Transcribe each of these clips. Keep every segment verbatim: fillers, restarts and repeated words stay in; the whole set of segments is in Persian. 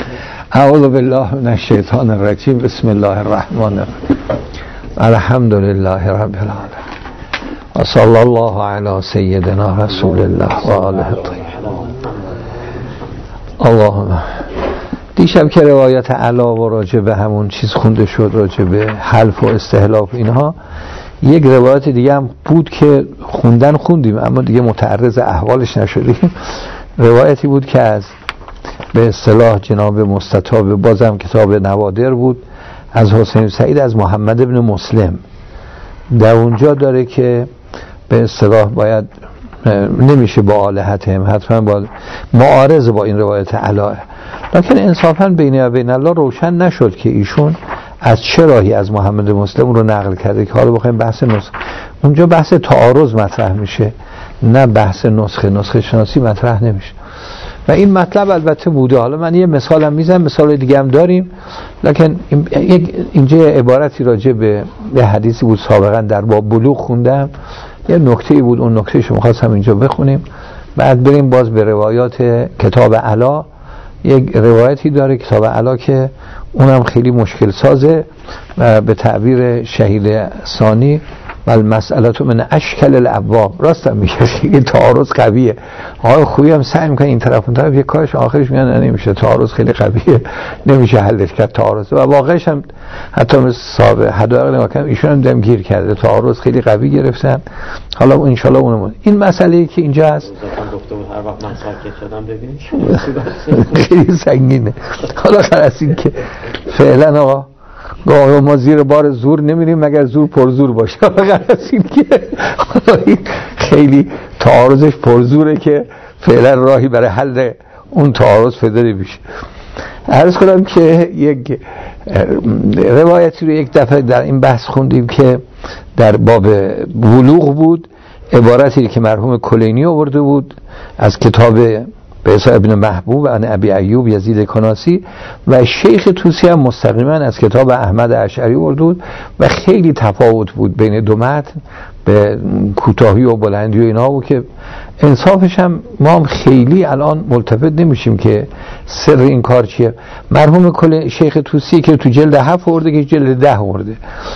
اعوذ بالله من الشیطان الرجیم. بسم الله الرحمن الرحیم. الحمد لله رب العالمین و صلی الله علی سیدنا رسول الله و آله الطاهرین. اللهم. دیشب که روایت علا و راجع به همون چیز خونده شد، راجع به حلف و استحلاف اینها، یک روایت دیگه هم بود که خوندن خوندیم اما دیگه متعرض احوالش نشدیم. روایتی بود که از به اصطلاح جناب مستطاب، بازم کتاب نوادر بود، از حسین سعید از محمد ابن مسلم. در اونجا داره که به اصطلاح باید نمیشه با آلهتهم، حتما با معارض با این روایت علا. لکن انصافا بین و بین الله روشن نشد که ایشون از چه راهی از محمد مسلم رو نقل کرده که حالا بخوایم بحث نسخه، اونجا بحث تعارض مطرح میشه، نه بحث نسخه نسخه شناسی مطرح نمیشه. و این مطلب البته بوده. حالا من یه مثالم میزنم، مثال دیگه هم داریم، لکن اینجا عبارتی راجع به یه حدیثی بود سابقا در باب بلوغ خوندم، یه نکته‌ای بود، اون نکته شما خواستم اینجا بخونیم، بعد بریم باز به روایات کتاب علا. یک روایتی داره کتاب علا که اونم خیلی مشکل سازه و به تعبیر شهید ثانی بل مسئله‌تو من اشکل الابواب. راستم میگه خیلی تعارض قویه. آقای خوبی هم سعی میکنه این طرف اون طرف، یک کارش آخرش میگن نمیشه، تعارض خیلی قویه، نمیشه حلش کرد تعارض. و واقعش هم حتی مثل صاحب حدائق نگاه ایشون هم دم گیر کرده، تعارض خیلی قوی گرفتن. حالا ان شاء الله اونم این مسئله‌ای که اینجا هست گفته بود هر وقت من ساکت شدم ببینید خیلی سنگینه. حالا خلاص این که فعلا آقا گاه ما زیر بار زور نمیریم مگر زور پرزور باشه. این که خیلی تعارضش پرزوره که فعلا راهی برای حل اون تعارض پیدا نمیشه. عرض کنم که یک روایتی رو یک دفعه در این بحث خوندیم که در باب بلوغ بود، عبارتی که مرحوم کلینی آورده بود از کتاب به اسم ابن محبوب عن ابی ایوب یزید کناسی، و شیخ توسی هم مستقیما از کتاب احمد اشعری آورده بود و خیلی تفاوت بود بین دو متن به کوتاهی و بلندی و اینا بود که انصافش هم ما هم خیلی الان ملتفت نمیشیم که سر این کار چیه. مرحوم کل شیخ توسی که تو جلد هفت آورده که جلد ده آورده،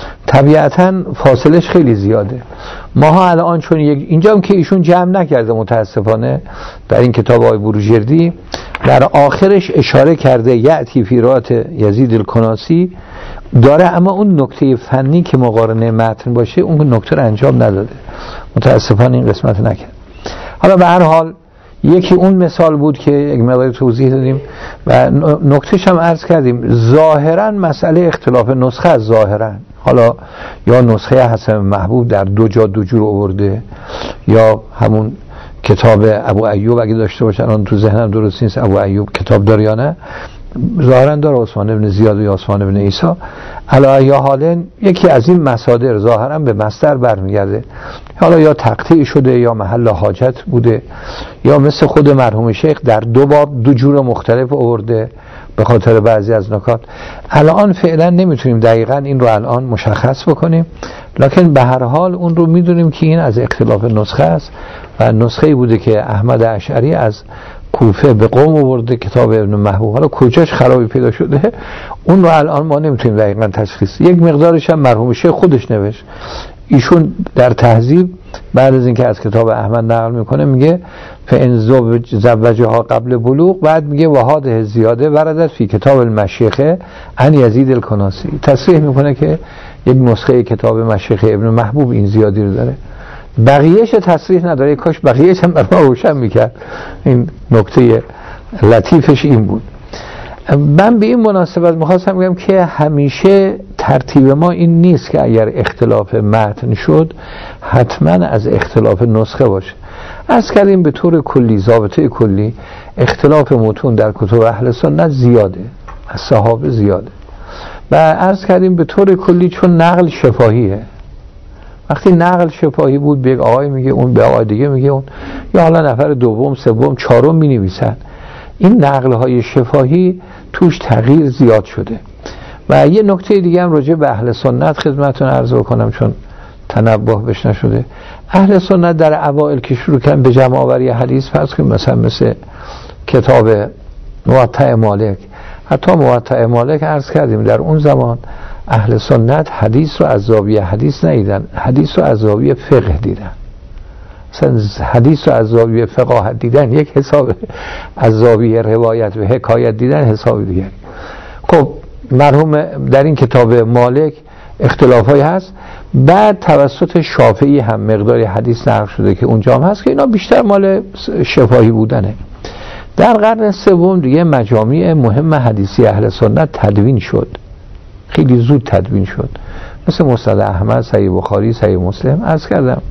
طبیعتا فاصلش خیلی زیاده. ماها الان چون یک اینجا هم که ایشون جمع نکرده متاسفانه در این کتاب آقای بروجردی، در آخرش اشاره کرده یأتی فی رات یزید الکناسی داره، اما اون نکته فنی که مقارنه متن باشه اون نکته رو انجام نداده، متاسفانه این قسمت نکرد. حالا به هر حال یکی اون مثال بود که یک مقدار توضیح دادیم و نکتهش هم عرض کردیم. ظاهرا مسئله اختلاف نسخه از ظاهرا، حالا یا نسخه حسن محبوب در دو جا دو جور آورده، یا همون کتاب ابو ایوب اگه داشته باشن، اون تو ذهنم درست نیست ابو ایوب کتاب داره یا نه، ظاهرا داره عثمان ابن زیاد و عثمان ابن عیسی. علی یا حالن یکی از این مصادر ظاهرا به مصدر برمیگرده، حالا یا تقطیع شده یا محل حاجت بوده، یا مثل خود مرحوم شیخ در دو باب دو جور مختلف آورده به خاطر بعضی از نکات. الان فعلا نمیتونیم دقیقاً این رو الان مشخص بکنیم، لکن به هر حال اون رو میدونیم که این از اختلاف نسخه است و نسخه‌ای بوده که احمد اشعری از کوفه به قم آورده کتاب ابن محبوب. حالا کجاش خرابی پیدا شده اون رو الان ما نمیتونیم دقیقاً تشخیص. یک مقدارش هم مرحوم شیخ خودش نوشت، ایشون در تهذیب بعد از اینکه از کتاب احمد نقل میکنه میگه فان زوجها قبل بلوغ، بعد میگه وهاده زیاده وردت فی کتاب المشیخه عن یزید الکناسی، تصریح میکنه که یک نسخه کتاب مشیخه ابن محبوب این زیادی رو داره، بقیهش تصریح نداره. کاش بقیهش هم برای روشن میکرد. این نکته لطیفش این بود. من به این مناسبت میخواستم بگم که همیشه ترتیب ما این نیست که اگر اختلاف متن شد حتما از اختلاف نسخه باشه. عرض کردیم به طور کلی، ضابطه کلی، اختلاف متون در کتب اهل سنت زیاده، از صحابه زیاده، و عرض کردیم به طور کلی چون نقل شفاهیه، وقتی نقل شفاهی بود به یک آقای میگه اون به آقای دیگه میگه اون، یا حالا نفر دوم سوم چهارم مینویسن، این نقل های شفاهی توش تغییر زیاد شده. و یه نکته دیگه هم راجع به اهل سنت خدمتتون عرض بکنم چون تنبه بش نشده. اهل سنت در اوائل که شروع کردن به جمع آوری حدیث، فرض کنیم مثلا مثل کتاب موطأ مالک، حتی موطأ مالک عرض کردیم در اون زمان اهل سنت حدیث رو از زاویه حدیث ندیدن، حدیث رو از زاویه فقه دیدن. مثلا حدیث رو از زاویه فقاهت دیدن یک حساب، از زاویه روایت و حکایت دیدن حساب دیگه. خب مرحوم در این کتاب مالک اختلافایی هست، بعد توسط شافعی هم مقداری حدیث نقل شده که اونجا هم هست که اینا بیشتر مال شفاهی بودنه. در قرن سوم دیگه مجامع مهم حدیثی اهل سنت تدوین شد، خیلی زود تدوین شد، مثل مسند احمد، صحیح بخاری، صحیح مسلم. عرض کردم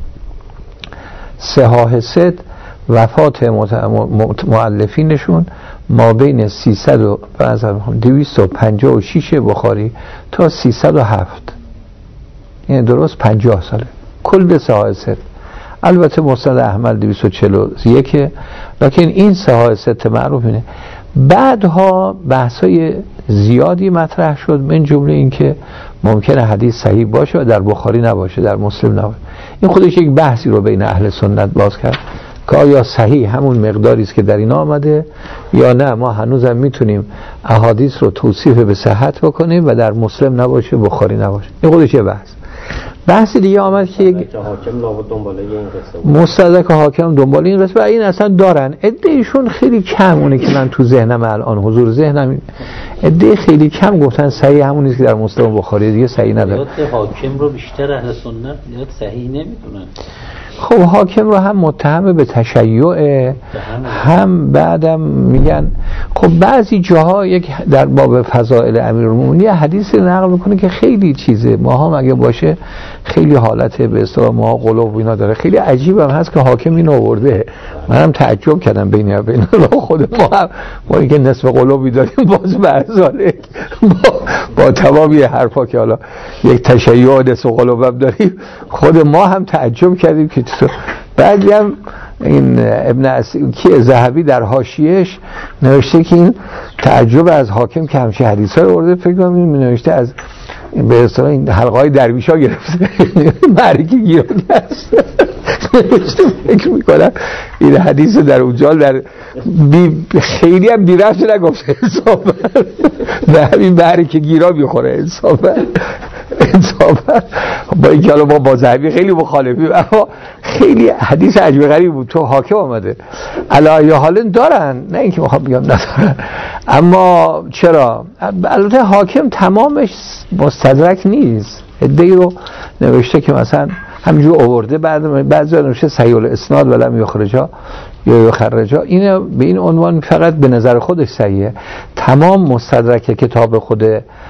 صحاح ست وفات مؤلفینشون ما بین سیصد و دویست و پنجاه و شش بخاری تا سیصد و هفت، یعنی درست پنجاه ساله کل صحاح ست. البته مسند احمد دویست و چهل و یک، لکن این صحاح ست معروف اینه. بعدها بحثای زیادی مطرح شد، من جمله این که ممکنه حدیث صحیح باشه و در بخاری نباشه، در مسلم نباشه. این خودش یک بحثی رو بین اهل سنت باز کرد که آیا صحیح همون مقداری است که در این آمده یا نه ما هنوزم میتونیم احادیث رو توصیف به صحت بکنیم و در مسلم نباشه، بخاری نباشه. این خودش یه بحث. بحث دیگه آمد که یک حاکم لابد دنبال این قصه، مستدرک حاکم دنبال این قصه و این اصلا دارن. عده‌ایشون خیلی کم، اونه که من تو ذهنم الان حضور ذهنم، عده خیلی کم گفتن صحیح همون نیست که در مسلم بخاری، دیگه صحیح نداره. یاد حاکم رو بیشتر اهل سنت یاد صحیح نمیدونن. خب حاکم رو هم متهم به تشیع، هم بعدم میگن خب بعضی جاها یک در باب فضائل امیرالمومنین حدیث نقل میکنه که خیلی چیزه ماها مگه باشه، خیلی حالت به اصطلاح ماها قلوب اینا داره. خیلی عجیبم هست که حاکم اینو آورده، منم تعجب کردم بین بین خود ما هم ما اینکه نصف قلوبی داریم باز برزاله با, با تمامی حرفا که حالا یک تشیع و نصف قلوب داریم، خود ما هم تعجب کردیم که بعدی هم این ابن اسی که ذهبی در حاشیه‌اش نوشته که این تعجب از حاکم که همچین حدیثا رو آورده، فکر کنم این نوشته از به اصطلاح این حلقه‌های درویشا گرفته، معرکه گیرانی هست. فکر میکنم این حدیث در اونجا در بی خیلی هم بیرفت نگفته انصافا به همین معرکه گیرا میخوره انصافا انصافا با این که حالا ما با ذهبی خیلی مخالفیم، اما خیلی حدیث عجیب غریب بود. تو حاکم آمده علایه حالا دارن، نه اینکه میخوام بگم ندارن، اما چرا؟ البته حاکم تمامش مستدرک نیست، ادعی رو نوشته که مثلا همینجور آورده، بعد بعضی نوشته صحیح الاسناد ولم یخرجا یا یخرجا، این به این عنوان فقط به نظر خودش صحیحه. تمام مستدرک کتاب خود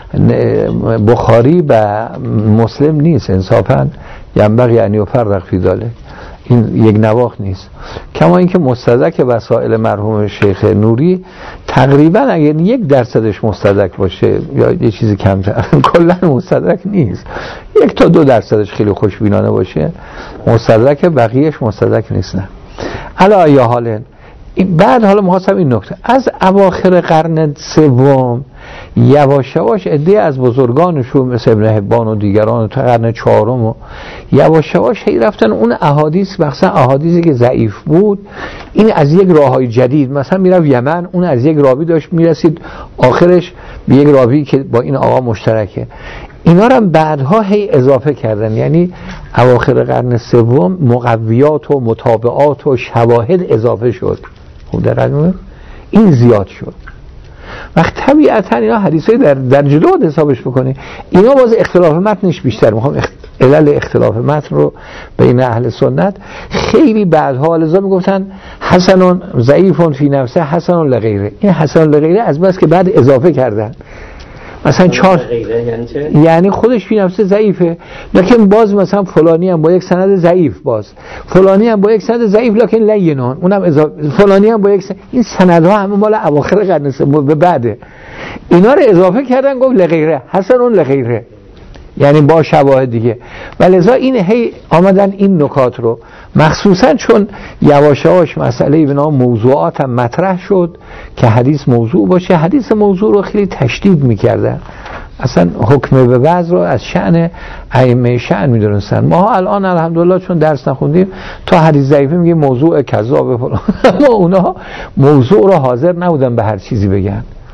بخاری و مسلم نیست انصافا، ینبغی یعنی و فرق فی ذلک، این یک نواخت نیست. کما اینکه مستدرک وسائل مرحوم شیخ نوری تقریبا اگر یک درصدش مستدرک باشه یا یه چیزی کمتر، کلا مستدرک نیست، یک تا دو درصدش خیلی خوشبینانه باشه مستدرک، بقیهش مستدرک نیست. نه علی یا حال بعد حالا می‌خواستم این نکته از اواخر قرن سوم یواش یواش عده از بزرگانشون مثل ابن حبان و دیگران تا قرن چهارم و یواش یواش هی رفتن اون احادیث، مثلا احادیثی که ضعیف بود این از یک راههای جدید، مثلا میرفت یمن اون از یک راوی داشت میرسید آخرش به یک راوی که با این آقا مشترکه، اینا رو بعدها هی اضافه کردن. یعنی اواخر قرن سوم مقویات و متابعات و شواهد اضافه شد. خب دقیقاً این زیاد شد. وقت طبیعتا اینا حدیثای در در جلو حسابش بکنی، اینا باز اختلاف متنش بیشتر. میخوام اخت... علل اختلاف متن رو بین اهل سنت خیلی بعدها لذا میگفتن حسن ضعیف فی نفسه حسن لغیره. این حسن لغیره از بس که بعد اضافه کردن، مثلا چهار یعنی چه؟ یعنی خودش فی نفسه ضعیفه لکن باز مثلا فلانی هم با یک سند ضعیف، باز فلانی هم با یک سند ضعیف لکن لینان، اونم اضافه، فلانی هم با یک سند. این سندها همه مال اواخر قرن سوم به بعده، اینا رو اضافه کردن گفت لغیره حسن اون لغیره، یعنی با شواهد دیگه. ولذا این هی آمدن این نکات رو، مخصوصا چون یواش یواش مسئله به نام موضوعات هم مطرح شد که حدیث موضوع باشه، حدیث موضوع رو خیلی تشدید میکردن، اصلا حکم به بعض رو از شأن ائمه شأن میدونستن. ما الان الحمدلله چون درس نخوندیم تا حدیث ضعیفه میگه موضوع کذاب فلان، اما اونا موضوع رو حاضر نبودن به هر چیزی بگن.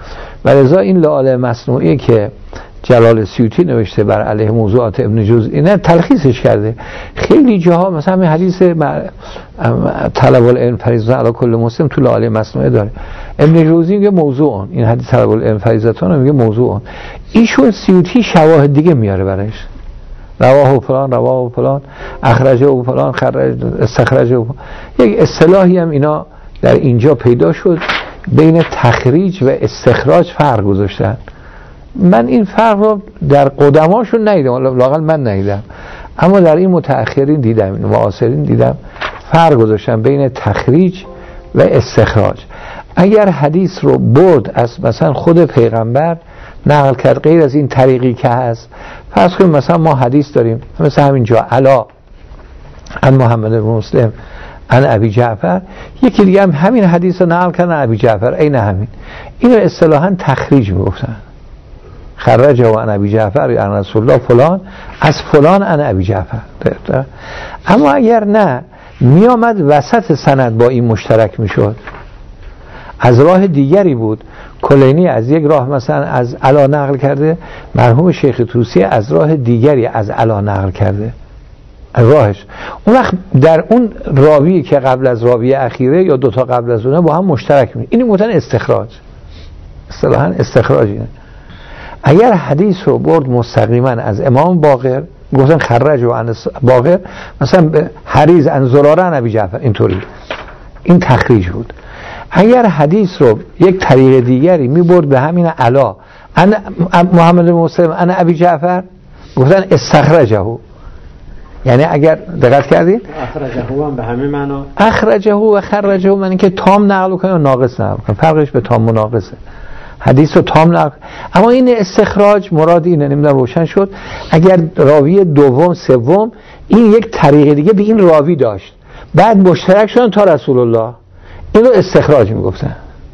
و لذا این لآله مصنوعی که جلال سیوطی نوشته بر علیه موضوعات ابن جوزی اینه تلخیصش کرده. خیلی جاها مثلا همین حدیث طلب العلم فریضه علی کل مسلم تو لآله مصنوعی داره. ابن جوزی میگه موضوع، این حدیث طلب العلم فریضتون میگه موضوع. ایشون سیوطی شواهد دیگه میاره برایش، رواه و فلان، رواه و فلان، اخرجه و فلان، خرج استخرجه و فلان. یک اصطلاحی هم اینا در اینجا پیدا شد، بین تخریج و استخراج فرق گذاشتن. من این فرق رو در قدماشون ندیدم، لااقل من ندیدم، اما در این متأخرین دیدم، این معاصرین دیدم فرق گذاشتن بین تخریج و استخراج. اگر حدیث رو برد از مثلا خود پیغمبر نقل کرد غیر از این طریقی که هست، فرض کنیم مثلا ما حدیث داریم مثلا همینجا علا عن محمد بن مسلم عن ابی جعفر، یکی دیگه هم همین حدیث رو نقل کردن ابی جعفر، عین همین، اینو اصطلاحاً تخریج میگفتن. خرجه و عن ابی جعفر یا عن رسول الله فلان از فلان عن ابی جعفر. اما اگر نه می آمد وسط سند با این مشترک می شد، از راه دیگری بود، کلینی از یک راه مثلا از علا نقل کرده، مرحوم شیخ طوسی از راه دیگری از علا نقل کرده راهش، اون وقت در اون راوی که قبل از راوی اخیره یا دوتا قبل از اونه با هم مشترک می، این متن استخراج، اصطلاحاً استخراج اینه. اگر حدیث رو برد مستقیما از امام باقر، گفتن خرج و عن باقر، مثلا حریز عن زراره عن ابی جعفر، اینطوری، این تخریج بود. اگر حدیث رو یک طریق دیگری می برد به همین علا عن محمد بن مسلم عن ابی جعفر، گفتن استخرجه، یعنی اگر دقت کردید اخرجه هم به همین معنا، اخرجه و خرجه من اینکه تام نقل کنه و ناقص نقل کنه، فرقش به تام و ناقصه. حدیث رو تام نقل، اما این استخراج مراد اینه، نمیدونم روشن شد، اگر راوی دوم سوم این یک طریق دیگه به این راوی داشت بعد مشترک شدن تا رسول الله، این رو استخراج میگفتن.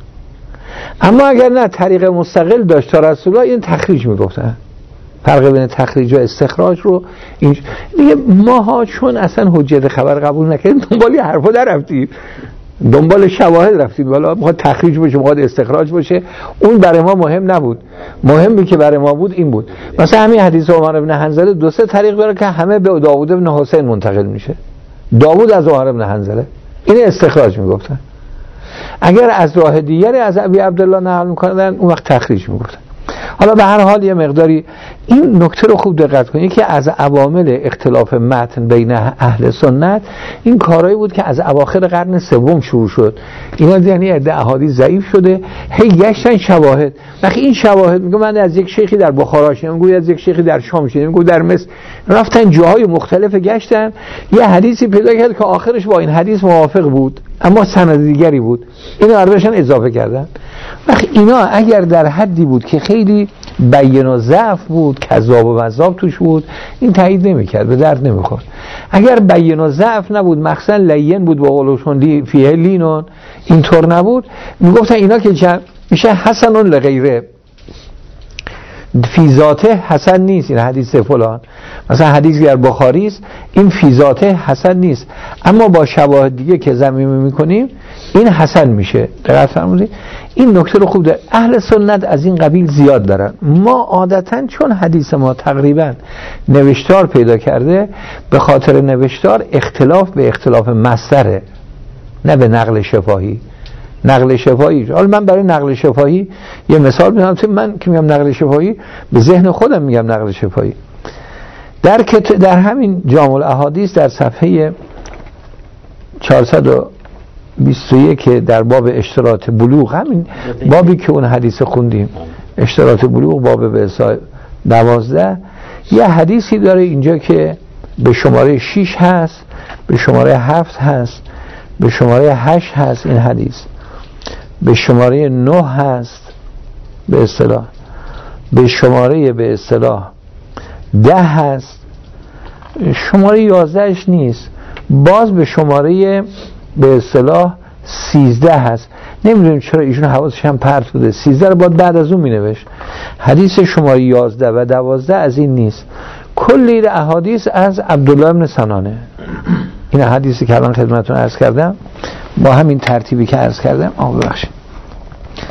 اما اگر نه طریق مستقل داشت تا رسول الله، این تخریج میگفتن. فرق بین تخریج و استخراج رو این دیگه ماها چون اصلا حجت خبر قبول نکردیم دنبال حرفا در رفتیم، دنبال شواهد رفتیم، والا میخواد تخریج باشه میخواد استخراج باشه، اون برای ما مهم نبود. مهمی که برای ما بود این بود، مثلا همین حدیث عمر بن حنظله دو سه طریق داره که همه به داوود بن حسین منتقل میشه، داوود از عمر بن حنظله، این استخراج میگفتن. اگر از راه دیگری از ابی عبدالله نقل میکنن اون وقت تخریج میگفتن. حالا به هر حال یه مقداری این نکته رو خوب دقت کنید که از عوامل اختلاف متن بین اهل سنت این کارایی بود که از اواخر قرن سوم شروع شد. اینا یعنی عده احادیث ضعیف شده، هی گشتن شواهد. وقتی این شواهد میگه من از یک شیخی در بخارا شنیدم، میگه از یک شیخی در شام شنیدم، میگه در مصر، رفتن جاهای مختلف گشتن، یه حدیثی پیدا کرد که آخرش با این حدیث موافق بود اما سند دیگری بود، اینو عربشن اضافه کردن. وقتی اینا اگر در حدی بود که خیلی بیان و ضعف بود، کذاب و مذاب توش بود، این تایید نمی‌کرد، به درد نمی‌خورد. اگر بیان و ضعف نبود، مخصوصا لین بود، با قولشون فیه لینون، اینطور نبود، میگفتن اینا که جمع میشه حسن لغیره، فی ذاته حسن نیست، این حدیث فلان مثلا حدیث در بخاری است، این فی ذاته حسن نیست، اما با شواهد دیگه که ضمیمه میکنیم این حسن میشه. دقت فرمودید؟ این نکته رو خوب داره. اهل سنت از این قبیل زیاد دارن. ما عادتاً چون حدیث ما تقریبا نوشتار پیدا کرده، به خاطر نوشتار اختلاف به اختلاف مصدره، نه به نقل شفاهی. نقل شفاهی، حالا من برای نقل شفاهی یه مثال میزنم، من که میگم نقل شفاهی به ذهن خودم میگم نقل شفاهی. در در همین جامع الاحادیث در صفحه چهارصد و بیست و یک در باب اشتراط بلوغ، همین بابی که اون حدیث خوندیم، اشتراط بلوغ باب به دوازده، یه حدیثی داره اینجا که به شماره شش هست، به شماره هفت هست، به شماره هشت هست، این حدیث به شماره نه هست به اصطلاح، به شماره به اصطلاح ده هست، شماره یازدهش نیست، باز به شماره به اصطلاح سیزده هست. نمیدونیم چرا ایشون حواسش هم پرت بوده، سیزده رو باید بعد از اون می نوشت. حدیث شماره یازده و دوازده از این نیست. کل احادیث از عبدالله بن سنانه. این حدیثی که الان خدمتتون عرض کردم با همین ترتیبی که عرض کردم، آه ببخشید،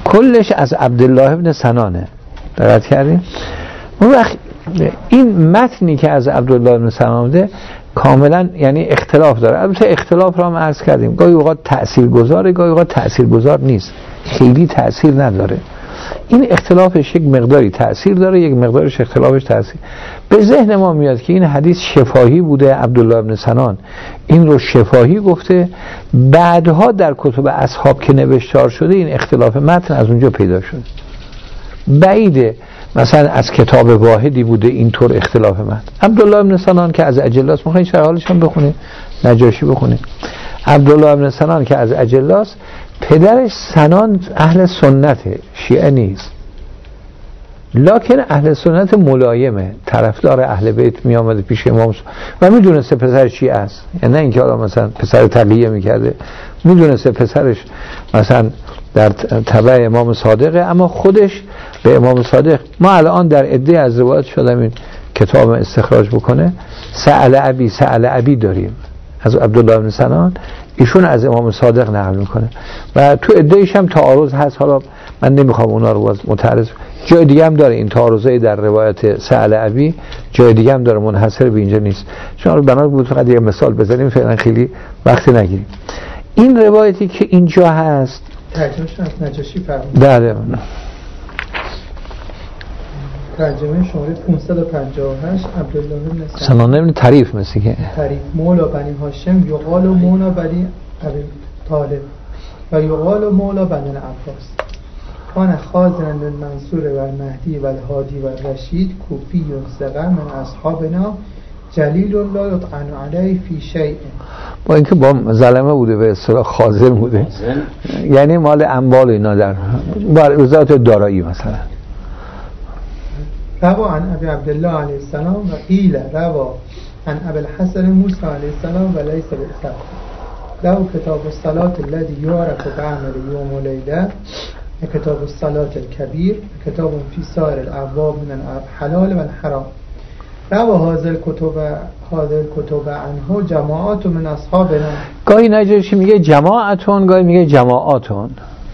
کلش از عبدالله ابن سنانه. دقت کردیم؟ اون وقت این متنی که از عبدالله ابن سنان آمده کاملا یعنی اختلاف داره. البته اختلاف را هم عرض کردیم، گاهی اوقات تاثیرگذاره، گاهی اوقات تاثیرگذار نیست، خیلی تاثیر نداره. این اختلافش یک مقداری تاثیر داره، یک مقدارش اختلافش تاثیر. به ذهن ما میاد که این حدیث شفاهی بوده، عبدالله ابن سنان این رو شفاهی گفته، بعدها در کتب اصحاب که نوشتار شده این اختلاف متن از اونجا پیدا شده. بعیده مثلا از کتاب واحدی بوده اینطور اختلاف متن. عبدالله ابن سنان که از اجلاس، میخواین شرح حالش هم بخونید، نجاشی بخونید. عبدالله ابن سنان که از اجلاس، پدرش سنان اهل سنته، شیعه نیست، لکن اهل سنت ملایمه، طرفدار اهل بیت، می آمده پیش امام و میدونسته پسر شیعه است، یعنی نه اینکه حالا مثلا پسر تقیه میکرده، میدونسته پسرش مثلا در تبع امام صادقه، اما خودش به امام صادق، ما الان در عده از روایات شدم این کتاب استخراج بکنه، سأل ابی سأل ابی داریم از عبدالله بن سنان، ایشون از امام صادق نقل میکنه و تو عده‌ایش هم تعارض هست. حالا من نمیخوام اونا رو باز متعرض، جای دیگه هم داره این تعارضای در روایت سأل ابی، جای دیگه هم داره، منحصر به اینجا نیست. چون بنا بود فقط یه مثال بزنیم، فعلا خیلی وقت نگیریم. این روایتی که اینجا هست ترجمهش از نجاشی فرمود. بله. ترجمه شماره پانصد و پنجاه و هشت عبدالله بن سنان ابن طریف مثل که طریف مولا بنی هاشم یقال و مولا بنی ابی طالب و یقال و مولا بنی العباس کان خازنا للمنصور و المهدی و الهادی و الرشید کوفی ثقه من اصحابنا جلیل لا یطعن علیه فی شیء. با اینکه با ظلمه بوده به اصطلاح خازن بوده، یعنی مال اموال اینا در وزارت دارایی مثلا. روا عن ابی عبدالله علیه السلام و قیل روا عن ابی الحسن موسی علیه السلام و لیس بالثقة له کتاب الصلاة الذي یعرف بعمل یوم و لیله کتاب الصلاة الکبیر کتاب فی سائر الابواب من الحلال و الحرام. روا هذا الكتب هذا الكتب عنه جماعات من اصحابنا. گاهی نجاشی میگه جماعتون، گاهی میگه جماعاتون.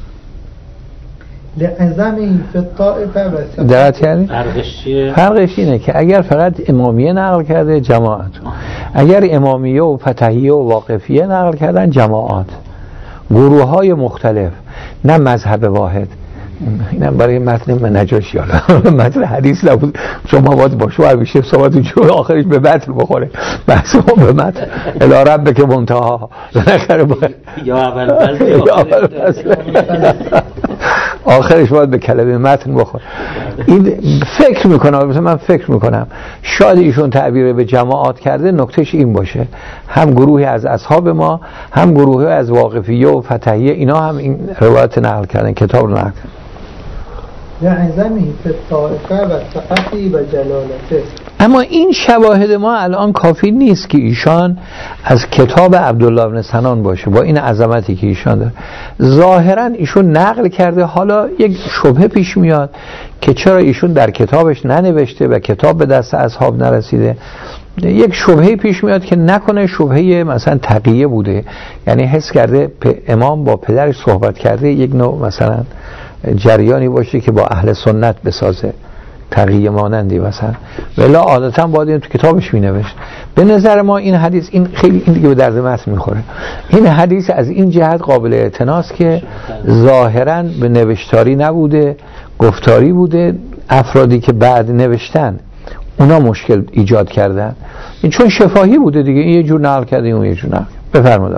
لعظمی فی الطائفه و ثقة. درست کردی؟ فرقش چیه؟ فرقش اینه که اگر فقط امامیه نقل کرده جماعتون، اگر امامیه و فتحیه و واقفیه نقل کردن جماعات، گروه های مختلف، نه مذهب واحد. اینم برای متن نجاشی، حالا متن حدیث نبود، شما باید با شوهر بشه صحبت جو آخرش به متن بخوره، بحث ما به متن الی ربک منتها یا اول فصل آخرش باید به کلمه متن بخوره. این فکر میکنم، مثلا من فکر میکنم شاید ایشون تعبیر به جماعات کرده نکتهش این باشه، هم گروهی از اصحاب ما، هم گروهی از واقفیه و فتحیه، اینا هم این روایت نقل کردن، کتاب رو نقل کردن. لعظمی فی الطائفه و ثقتی و جلالته. اما این شواهد ما الان کافی نیست که ایشان از کتاب عبدالله بن سنان باشه با این عظمتی که ایشان داره. ظاهرا ایشون نقل کرده، حالا یک شبهه پیش میاد که چرا ایشون در کتابش ننوشته و کتاب به دست اصحاب نرسیده. یک شبهه پیش میاد که نکنه شبهه مثلا تقیه بوده، یعنی حس کرده امام با پدرش صحبت کرده، یک نوع مثلا جریانی باشه که با اهل سنت بسازه، تقیه مانندی مثلا، ولی عادتا باید این تو کتابش می نوشت. به نظر ما این حدیث این خیلی این دیگه به درد متن میخوره. این حدیث از این جهت قابل اعتناست که ظاهرا به نوشتاری نبوده، گفتاری بوده. افرادی که بعد نوشتن اونا مشکل ایجاد کردن، این چون شفاهی بوده دیگه، این یه جور نقل کرده اون یه جور نقل. بفرمایید.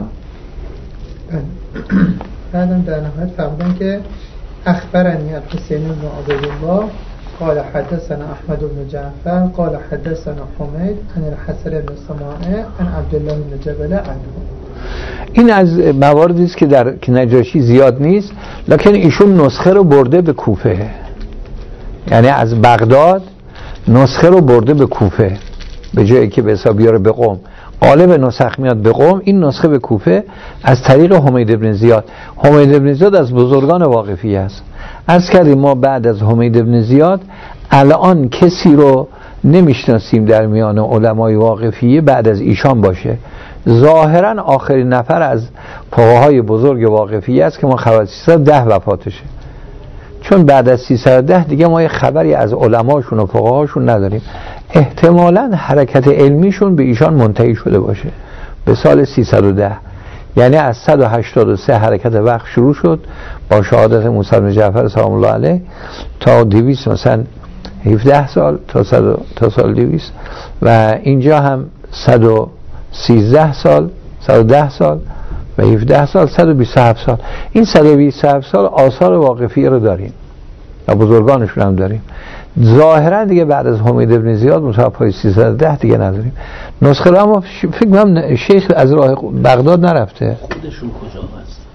بعدم در نهایت فرمودن که اخبرنی الحسین بن عبدالله قال حدثنا احمد بن جعفر قال حدثنا حمید عن الحسن بن سماعه عن عبدالله بن جبل عنه. این از مواردی است که در نجاشی زیاد نیست، لکن ایشون نسخه رو برده به کوفه، یعنی از بغداد نسخه رو برده به کوفه، به جایی که به حساب بیاره به قم. غالب نسخ میاد به قم، این نسخه به کوفه از طریق حمید بن زیاد. حمید بن زیاد از بزرگان واقفی است. عرض کردیم ما بعد از حمید بن زیاد الان کسی رو نمیشناسیم در میان علمای واقفیه بعد از ایشان باشه. ظاهرا آخرین نفر از فقهای بزرگ واقفیه است که ما خواصیص ده وفاتشه، چون بعد از سیصد و ده دیگه ما یه خبری از علماشون و فقهاشون نداریم، احتمالاً حرکت علمیشون به ایشان منتهی شده باشه به سال سیصد و ده. یعنی از صد و هشتاد و سه حرکت وقت شروع شد با شهادت موسی بن جعفر سلام الله علیه تا دویست مثلا هفده سال تا صد تا سال دویست، و اینجا هم صد و سیزده سال، صد و ده سال و هفده سال، صد و بیست و هفت سال. این صد و بیست و هفت سال آثار واقفی رو داریم و بزرگانشون هم داریم. ظاهرا دیگه بعد از حمید ابن زیاد متوفای سیصد و ده دیگه نداریم. نسخه رو اما فکر می‌کنم شیخ از راه بغداد نرفته. خودشون کجا هستن؟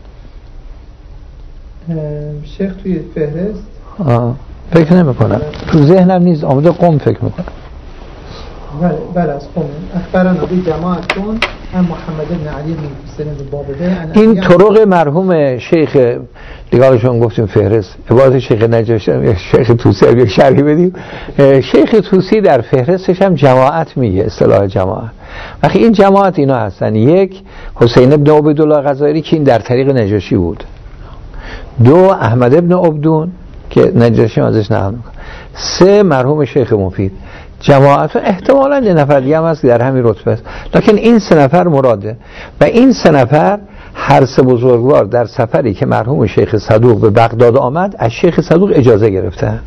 شیخ توی فهرست آه. فکر نمی‌کنم، تو ذهنم نیست، آمده قم فکر می‌کنم. بله بله از قم. اخبرنا بی جماعتون هم محمد بن علی بن حسین بابده. این طرق مرحوم شیخ دیگرشون گفتیم فهرست، عبارت شیخ نجاشی، شیخ توسی یک شرحی بدیم. شیخ توسی در فهرستش هم جماعت میگه، اصطلاح جماعت. وقتی این جماعت اینا هستن: یک، حسین ابن عبیدالله غزائری که این در طریق نجاشی بود. دو، احمد ابن عبدون که نجاشی ازش نقل میکنه. سه، مرحوم شیخ مفید. جماعت احتمالاً یه نفر دیگه هم هست در همین رتبه است، لکن این سه نفر مراده. و این سه نفر هر سه بزرگوار در سفری که مرحوم شیخ صدوق به بغداد آمد از شیخ صدوق اجازه گرفتن.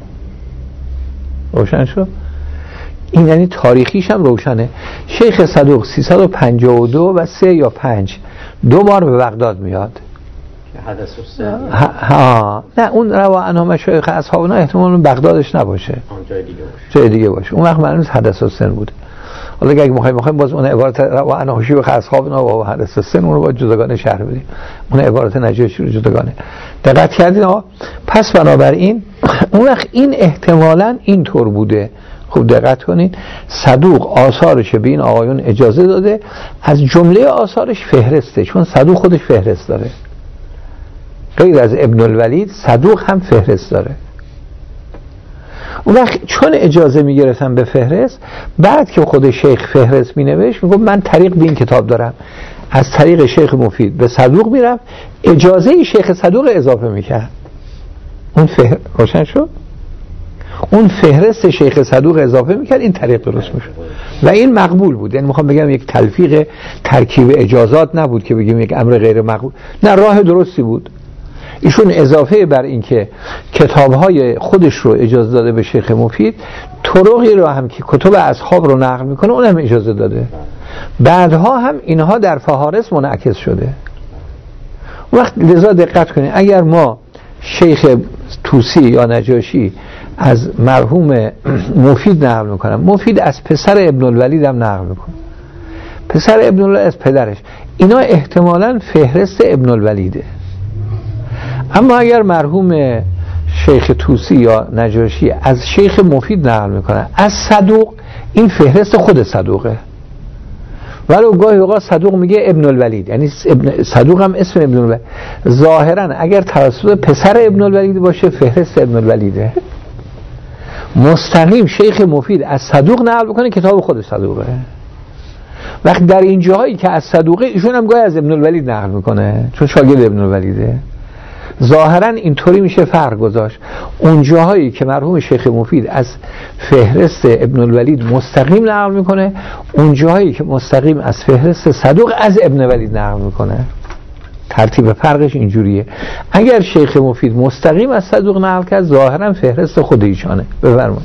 روشن شد؟ این یعنی تاریخیش هم روشنه. شیخ صدوق سیصد و پنجاه و دو و سه یا پنج دو بار به بغداد میاد. حدث السن. ها نه، اون روا عنها مشایخ اصحابنا احتمالاً بغدادش نباشه، جای دیگه باشه. جای دیگه باشه. اون وقت معلومه حدث السن بوده. حالا اگه می‌خوایم می‌خوایم باز اون عبارت روا عنها شیوخ اصحابنا و حدث السن اون رو باید جداگانه شرح بدیم. اون عبارت نجاشی رو جداگانه. دقت کردین ها؟ پس بنابراین اون وقت این احتمالاً اینطور بوده. خوب دقت کنین، صدوق آثارش به این آقایون اجازه داده، از جمله آثارش فهرسته، چون صدوق خودش فهرست داره. غیر از ابن الولید صدوق هم فهرست داره. اون وقت چون اجازه میگرفتن به فهرست، بعد که خود شیخ فهرست مینوشت میگفت من طریق به این کتاب دارم، از طریق شیخ مفید به صدوق میرفت، اجازه شیخ صدوق اضافه میکرد. اون فهر... روشن شد؟ اون فهرست شیخ صدوق اضافه میکرد، این طریق درست میشد و این مقبول بود. یعنی میخوام بگم یک تلفیق ترکیب اجازات نبود که بگیم یک امر غیر مقبول، نه، راه درستی بود. ایشون اضافه بر این که کتاب‌های خودش رو اجازه داده به شیخ مفید، طرقی رو هم که کتب اصحاب رو نقل میکنه اونم اجازه داده. بعدها هم اینها در فهارس منعکس شده. وقت لذا دقت کنید، اگر ما شیخ توسی یا نجاشی از مرحوم مفید نقل میکنم، مفید از پسر ابن الولید هم نقل میکنه، پسر ابن الولید از پدرش، اینا احتمالاً فهرست ابن الولیده. اما اگر مرحوم شیخ توسی یا نجاشی از شیخ مفید نقل میکنه از صدوق، این فهرست خود صدوقه. ولو گاهی اوقات صدوق میگه ابن الولید، یعنی ابن صدوق هم اسم ابن الولید. ظاهرا اگر توسط پسر ابن الولید باشه فهرست ابن الولیده. مستقیم شیخ مفید از صدوق نقل بکنه، کتاب خود صدوقه. وقت در این جاهایی که از صدوقه، ایشون هم گاهی از ابن الولید نقل میکنه چون شاگرد ابن الولیده. ظاهرا اینطوری میشه فرق گذاشت. اون جاهایی که مرحوم شیخ مفید از فهرست ابن الولید مستقیم نقل میکنه، اون جاهایی که مستقیم از فهرست صدوق از ابن الولید نقل میکنه. ترتیب فرقش اینجوریه. اگر شیخ مفید مستقیم از صدوق نقل کرد، ظاهرا فهرست خود ایشانه. بفرمایید.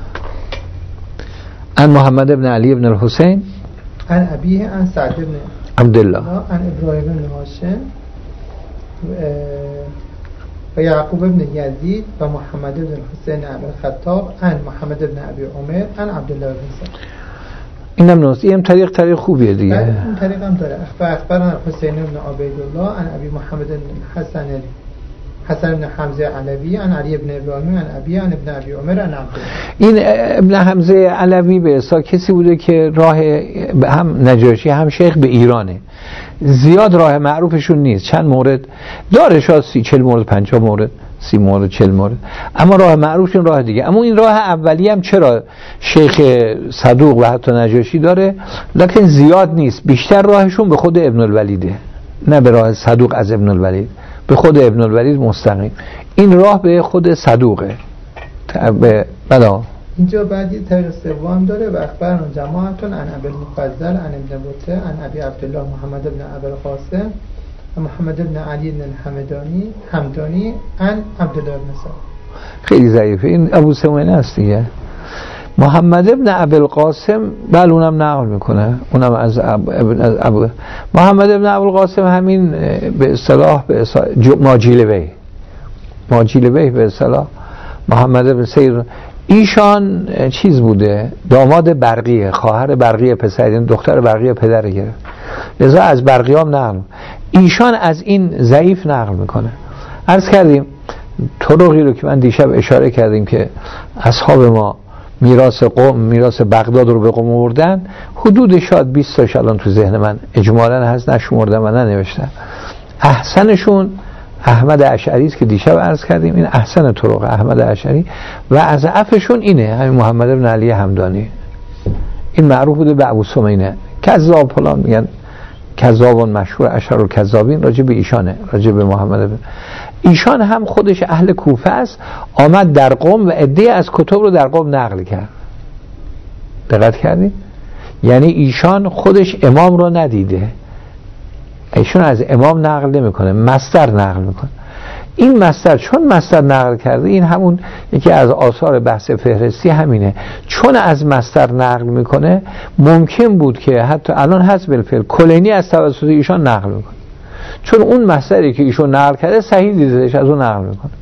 ان محمد ابن علی ابن الحسین ان ابیه ان سعد ابن عبدالله ان ابراهیم ابن هاشم و یعقوب ابن یزید و محمد ابن حسین ابن خطاب ان محمد ابن ابی عمر ان عبدالله ابن سعد. اینم نوست، اینم طریق طریق خوبیه دیگه. این طریق هم داره. اخبر اخبرنا حسین ابن عبیدالله ان ابی محمد ابن حسن حسن ابن حمزه علوی ان علی ابن ابراهیم ان ابی ان ابن ابی عمر ان عبدالله. این ابن حمزه علوی به حساب کسی بوده که راه هم نجاشی هم شیخ به ایرانه. زیاد راه معروفشون نیست، چند مورد داره، شاید سی چل مورد پنجاه مورد سی مورد چل مورد، اما راه معروفشون راه دیگه. اما این راه اولی هم چرا شیخ صدوق و حتی نجاشی داره، لکن زیاد نیست. بیشتر راهشون به خود ابن الولیده، نه به راه صدوق از ابن الولید، به خود ابن الولید مستقیم. این راه به خود صدوقه به بلا. اینجا بعد یه طریق سوم داره و اخبرنا جماعتون عن ابی المفضل عن ابن بطه عن ابی عبدالله محمد بن ابی القاسم و محمد بن علی بن همدانی همدانی عن عبدالله بن سعد. خیلی ضعیفه این. ابو سمینه است دیگه. محمد بن ابی القاسم بله اونم نقل میکنه، اونم از ابن از ابو محمد بن ابی القاسم همین به اصطلاح به ماجیلوی ماجیلوی به اصطلاح محمد بن سیر، ایشان چیز بوده، داماد برقیه، خواهر برقیه پسر، این دختر برقیه پدر گرفت، لذا از برقیام نقل. ایشان از این ضعیف نقل میکنه. عرض کردیم طرقی رو که من دیشب اشاره کردیم که اصحاب ما میراث قوم میراث بغداد رو به قوم آوردن، حدود شاید بیست تاش الان تو ذهن من اجمالاً هست، نشمردم و ننوشتم. احسنشون احمد اشعری است که دیشب عرض کردیم، این احسن طرق احمد اشعری، و از عفشون اینه همین محمد بن علی همدانی، این معروف بوده به ابو سمینه کذاب، فلان میگن کذابون مشهور اشهر الکذابین، راجع به ایشانه، راجع به محمد بن. ایشان هم خودش اهل کوفه است، آمد در قم و عده از کتب رو در قم نقل کرد. دقت کردید؟ یعنی ایشان خودش امام رو ندیده، ایشون از امام نقل نمیکنه، مصدر نقل میکنه. این مصدر چون مصدر نقل کرده، این همون یکی از آثار بحث فهرستی همینه، چون از مصدر نقل میکنه ممکن بود که حتی الان هست بالفعل کلینی از توسط ایشان نقل میکنه، چون اون مصدری که ایشون نقل کرده صحیح دیدهش از اون نقل میکنه.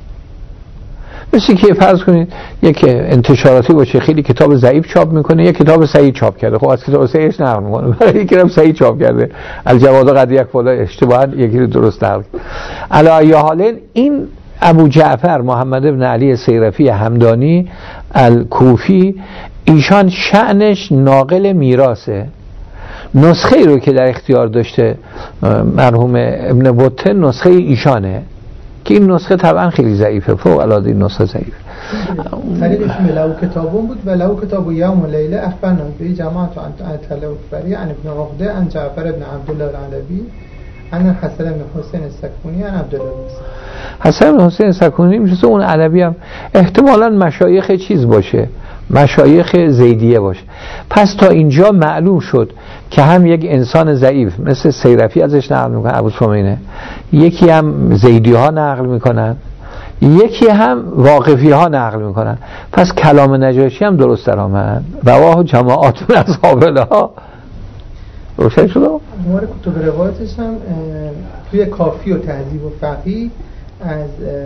مثل که فرض کنید یک انتشاراتی باشه خیلی کتاب ضعیف چاپ میکنه، یک کتاب صحیح چاپ کرده، خب از کتاب صحیحش نقل میکنه، برای یکی هم صحیح چاپ کرده الجواد قد یک فلا اشتباها یکی رو درست نقل. علی ای حال این ابو جعفر محمد بن علی سیرفی همدانی الکوفی، ایشان شأنش ناقل میراثه. نسخه ای رو که در اختیار داشته مرحوم ابن بطه نسخه ایشانه که این نسخه طبعا خیلی ضعیفه، فوق العاده این نسخه ضعیفه. طریقش لو کتابون بود و لو کتاب یوم و لیله اخبرنا به جماعت و انت اکبری عن ابن عقده عن جعفر ابن عبدالله العلوی عن حسن بن حسین السکونی عن عبدالله بن حسن بن حسین السکونی میشه اون علوی هم احتمالاً مشایخ چیز باشه، مشایخ زیدیه باشه. پس تا اینجا معلوم شد که هم یک انسان ضعیف مثل سیرفی ازش نقل میکنه ابو سمینه، یکی هم زیدی ها نقل میکنن، یکی هم واقفی ها نقل میکنن. پس کلام نجاشی هم درست در آمد، رواه جماعات من اصحاب ها روشن شد. مورد کتب روایتش هم توی کافی و تهذیب و فقیه از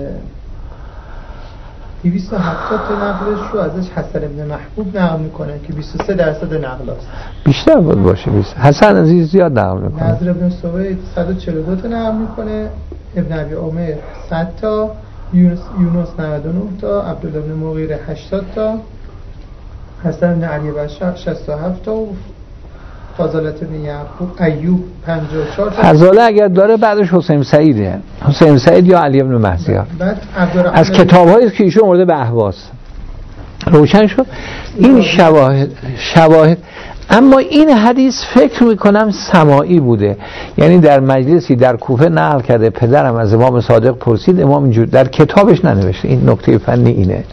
دویست و هفتاد تا نقلش رو ازش حسن ابن محبوب نقل میکنه که بیست و سه درصد نقل است، بیشتر بود باشه. بیست حسن عزیز زیاد نقل میکنه. نظر ابن سوید صد و چهل و دو تا نقل میکنه، ابن ابی عمر صد تا، یونس یونس نود و نه تا، عبدالله بن مغیره هشتاد تا، حسن بن علی بشر شصت و هفت تا، فضالة بن یعقوب ایوب پنجاه و چهار تا. فضاله اگر داره بعدش حسین سعیده، حسین سعید یا علی بن مهدیار. از کتاب‌هایی که ایشون آورده به احواز روشن شد این شواهد شواهد. اما این حدیث فکر میکنم سماعی بوده، یعنی در مجلسی در کوفه نقل کرده، پدرم از امام صادق پرسید، امام اینجور در کتابش ننوشته. این نکته فنی اینه.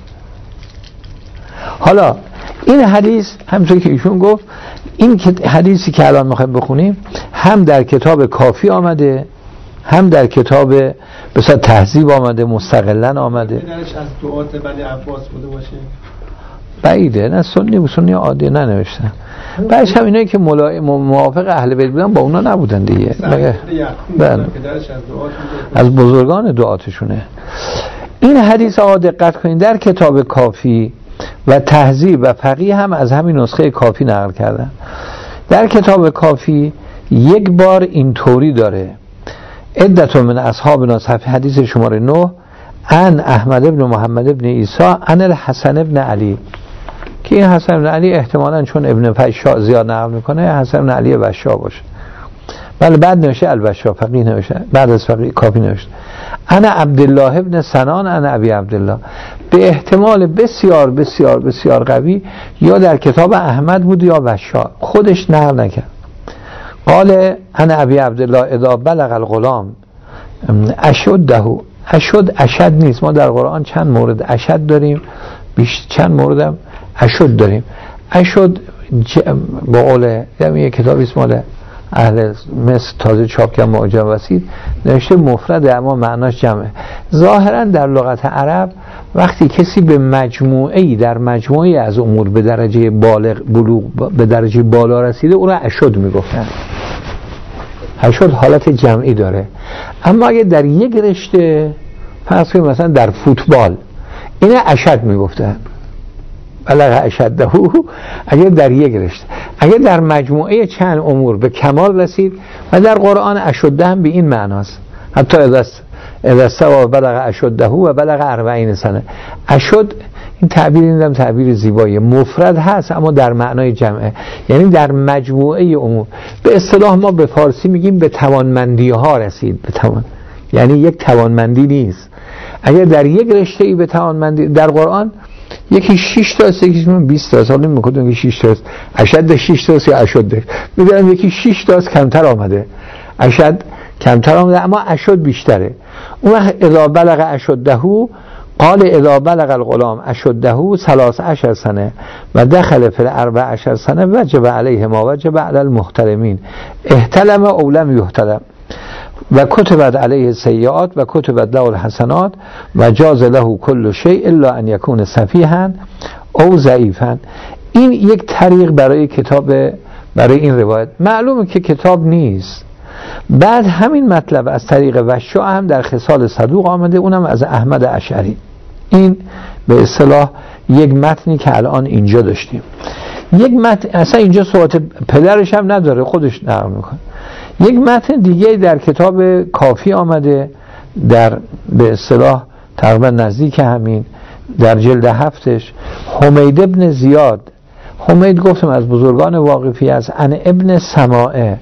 حالا این حدیث همونطور که ایشون گفت، این حدیثی که الان میخوایم بخونیم هم در کتاب کافی آمده، هم در کتاب بسیار تهذیب آمده، مستقلاً آمده. درش از دعات بنی عباس بوده باشه؟ بعیده، نه سنی و سنی عادی ننوشتن. بعدش هم اینایی که موافق اهل بیت بودن با اونا نبودن دیگه. بله. از بزرگان دعاتشونه. این حدیث ها دقت کنید در کتاب کافی و تهذیب و فقیه هم از همین نسخه کافی نقل کردن. در کتاب کافی یک بار این طوری داره: عدت من اصحابنا، صفحه حدیث شماره نه، عن احمد ابن محمد ابن عیسی عن الحسن ابن علی، که این حسن ابن علی احتمالاً چون ابن فشا زیاد نقل میکنه حسن ابن علی بشا باشه. بله بعد نوشته البشا، فقیه نوشته، بعد از فقیه کافی نوشته انا عبدالله ابن سنان انا ابی عبدالله، به احتمال بسیار بسیار بسیار قوی یا در کتاب احمد بود یا بشا، خودش نقل نکرد. قال انا ابی عبدالله اذا بلغ الغلام اشده اشد اشد نیست. ما در قرآن چند مورد اشد داریم، بیش چند مورد هم اشد داریم. اشد با قول یه کتابی اسم مال اهل مصر تازه چاپ کردن معجم وسیط نوشته مفرد اما معناش جمعه. ظاهرا در لغت عرب وقتی کسی به مجموعه‌ای در مجموعه‌ای از امور به درجه بالغ بلوغ به درجه بالا رسیده اون را اشد میگفتن. اشد حالت جمعی داره. اما اگه در یک رشته فرض کنیم مثلا در فوتبال اینه اشد میگفتن، بلغ اشده، اگر در یک رشته، اگر در مجموعه چند امور به کمال رسید و در قرآن اشده هم به این معناست. حتی اذا استوى بلغ اشده و بلغ اربعین سنه. اشد این تعبیر این تعبیر زیبایی مفرد هست اما در معنای جمعه، یعنی در مجموعه امور. به اصطلاح ما به فارسی میگیم به توانمندی ها رسید. به توان یعنی یک توانمندی نیست. اگر در یک رشته‌ای به توانمندی، در قرآن یکی شش تا است، یکی بیست تا است. حالا میگم که شش تا است، اشد شش تا است یا اشد. میگم یکی شش تا است کمتر آمده، اشد کمتر آمده اما اشد بیشتره. اون وقت اذا بلغ اشده قال اذا بلغ الغلام اشده ثلاث عشر سنه و دخل فی الاربع عشر سنه وجب علیه ما وجب علی المحترمین احتلم او لم یحتلم و کتبت علیه سیئات و کتبت له الحسنات و جاز له کل شیء الا ان یکون سفیها او ضعیفا. این یک طریق برای کتاب، برای این روایت. معلومه که کتاب نیست. بعد همین مطلب از طریق وشاء هم در خصال صدوق آمده، اونم از احمد اشعری. این به اصطلاح یک متنی که الان اینجا داشتیم. یک متن اصلا اینجا صحبت پدرش هم نداره، خودش نقل میکنه. یک متن دیگه در کتاب کافی آمده، در به اصطلاح تقریبا نزدیک همین در جلد هفتش، حمید ابن زیاد. حمید گفتم از بزرگان واقفی است، ان ابن سماعه،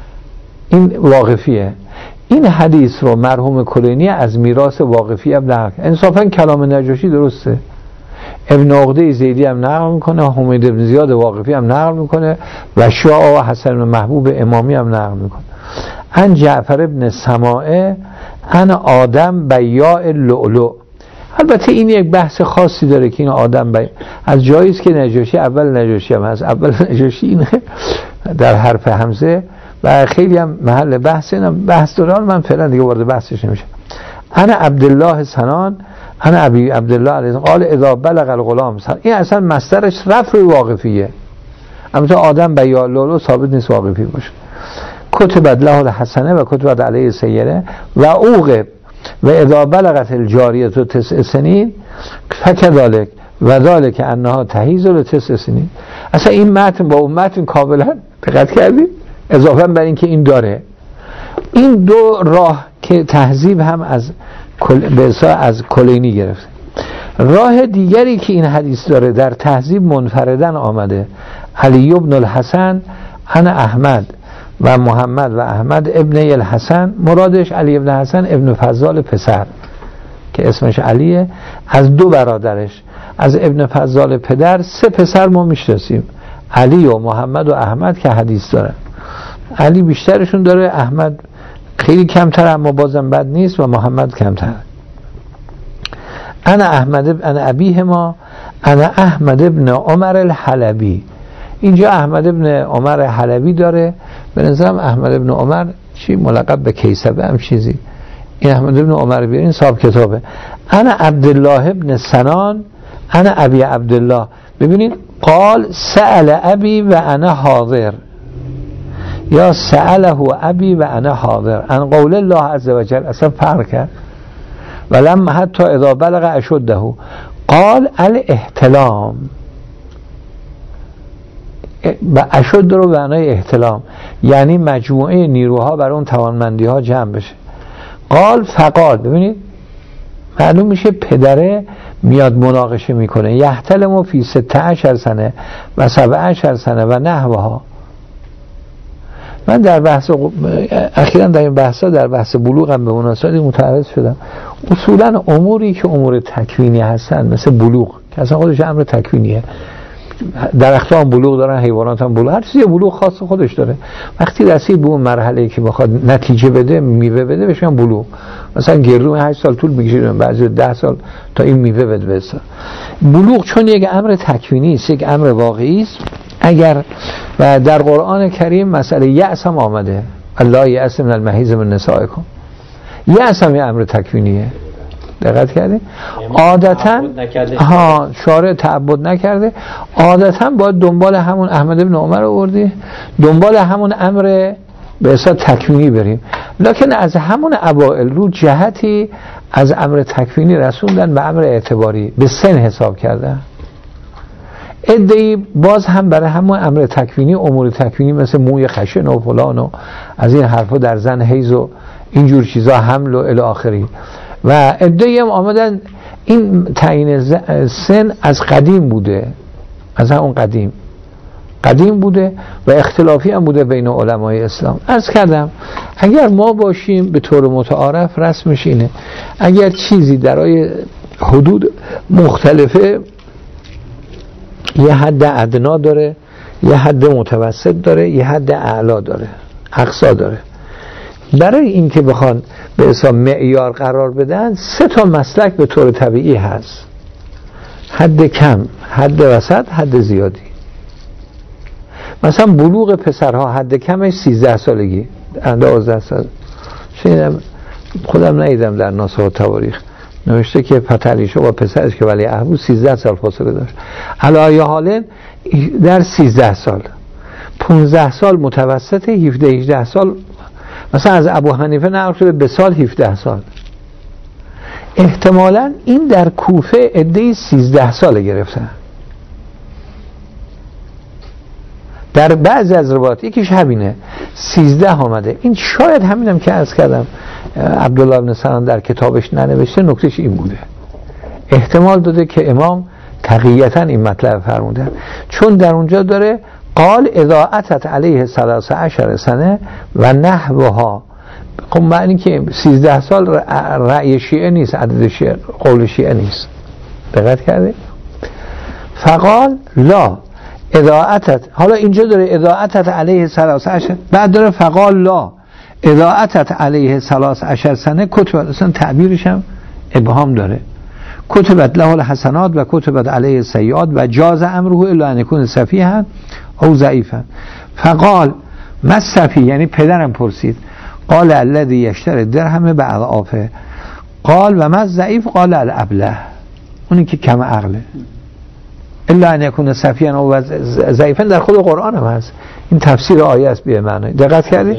این واقفیه. این حدیث رو مرحوم کلینی از میراث واقفی هم نقل. انصافا کلام نجاشی درسته. ابن عقده زیدی هم نقل میکنه، حمید ابن زیاد واقفی هم نقل میکنه و شعا و حسن محبوب امامی هم نقل میکنه. ان جعفر ابن سماعه ان آدم بیاء اللؤلؤ. البته این یک بحث خاصی داره که این آدم بی... از جایی است که نجاشی اول نجاشی هم هست، اول نجاشی اینه در حرف همزه و خیلی هم محل بحث، اینم بحث داره. من فعلا دیگه وارد بحثش نمیشم. انا عبدالله سنان انا ابی عبدالله علیه قال اذا بلغ الغلام سنان. این اصلا مصدرش رفع واقفیه، اما تو آدم بیاء اللؤلؤ ثابت نیست واقفی باشه. کتبت له الحسنه و کتبت علیه سیئه و اوقب و اذا بلغت الجاریه تسع سنین فکذلک و ذلک انها تحیض لتسع سنین. اصلا این متن با اون متن کاملا دقت کردید، اضافه بر این که این داره. این دو راه که تهذیب هم از کل... از کلینی گرفته. راه دیگری که این حدیث داره در تهذیب منفردن آمده، علی ابن الحسن انا احمد و محمد و احمد ابن الحسن، مرادش علی ابن حسن ابن فضال پسر که اسمش علیه، از دو برادرش، از ابن فضال پدر سه پسر ما میشناسیم، علی و محمد و احمد که حدیث دارن. علی بیشترشون داره، احمد خیلی کمتر اما بازم بد نیست و محمد کمتر. انا احمد انا ابیه ما انا احمد ابن عمر الحلبی. اینجا احمد ابن عمر حلبی داره، به نظرم احمد ابن عمر چی ملقب به کیسبه هم چیزی. این احمد ابن عمر بیارین صاحب کتابه. انا عبدالله ابن سنان انا ابی عبدالله. ببینید قال سأل ابی و انا حاضر یا سأله ابی و انا حاضر ان قول الله عز وجل. اصلا فرق کرد. ولم حتی اذا بلغ اشده قال الاحتلام. و اشد رو به معنای احتلام، یعنی مجموعه نیروها بر اون توانمندی ها جمع بشه. قال فقال. ببینید معلوم میشه پدره میاد مناقشه میکنه. یحتلم فی ست عشر سنه و سبع عشر سنه و نحوها. من در بحث اخیراً در این بحثا در بحث بلوغم به مناسبت متعرض شدم. اصولاً اموری که امور تکوینی هستن مثل بلوغ که اصلا خودش امر تکوینیه، درخت‌ها هم بلوغ دارن، حیوانات هم بلوغ، هر چیزی بلوغ خاص خودش داره. وقتی رسید به اون مرحله که بخواد نتیجه بده، میوه بده، بهش میگن بلوغ. مثلا گردو هشت سال طول می‌کشه، بعضی ده سال تا این میوه بده برسه. بلوغ چون یک امر تکوینی است، یک امر واقعی است. اگر و در قرآن کریم مسئله یأس هم آمده، الله یأس من المحیض من نسائکم، یأس هم یه امر تکوینیه. دقت کردی؟ عادتاً ها شارع تعبد نکرده، عادتاً باید دنبال همون احمد ابن عمر رو آوردی، دنبال همون امر به اصطلاح تکوینی بریم. لکن از همون اوائل رو جهتی از امر تکوینی رسوندن به امر اعتباری، به سن حساب کردن. ادعی باز هم برای همون امر تکوینی، امور تکوینی مثل موی خشن و فلان و از این حرفا در زن حیض و اینجور چیزا، حمل و الی آخری. و ادعی هم آمدن این تعیین سن از قدیم بوده، از همون قدیم قدیم بوده و اختلافی هم بوده بین علمای اسلام. عرض کردم اگر ما باشیم به طور متعارف رسمش اینه، اگر چیزی درای حدود مختلفه، یه حد ادنا داره، یه حد متوسط داره، یه حد اعلا داره، اقصا داره. برای این که بخوان به حساب معیار قرار بدن، سه تا مسلک به طور طبیعی هست: حد کم، حد وسط، حد زیادی. مثلا بلوغ پسرها حد کمش سیزده سالگی، دوازده سال. شنیدم، خودم ندیدم در ناسخ و تواریخ نوشته که پتریشا با پسرش که ولی عهد بود سیزده سال فاصله داشت. علی حال در سیزده سال، پانزده سال متوسط، هفده هجده سال. مثلا از ابو حنیفه نقل شده به سال هفده سال. احتمالاً این در کوفه عده‌ای سیزده ساله گرفتن. در بعضی از روایات یکیش همینه، سیزده آمده. این شاید همینم که عرض کردم عبدالله بن سلام در کتابش ننوشته، نکتهش این بوده. احتمال داده که امام تقییتاً این مطلب فرمودن، چون در اونجا داره قال اذا اتت علیه ثلاث عشر سنه و نحوها. خب معنی که سیزده سال رأی شیعه نیست، عدد شیعه، قول شیعه نیست. دقت کرده؟ فقال لا اذا اتت، حالا اینجا داره اذا اتت علیه ثلاث عشر، بعد داره فقال لا اذا اتت علیه ثلاث عشر سنه کتبت، اصلا تعبیرش هم ابهام داره، کتبت له الحسنات و کتبت علیه السیئات و جاز امره الا ان یکون سفیها او ضعیفا. فقال ما السفیه، یعنی پدرم پرسید، قال الذی یشتری درهم باضعافه. قال و ما الضعیف؟ قال الابله، اونی که کم عقله. الا ان یکون سفیها او ضعیفا در خود قرآن هم هست. این تفسیر آیه است به معنی. دقت کردی؟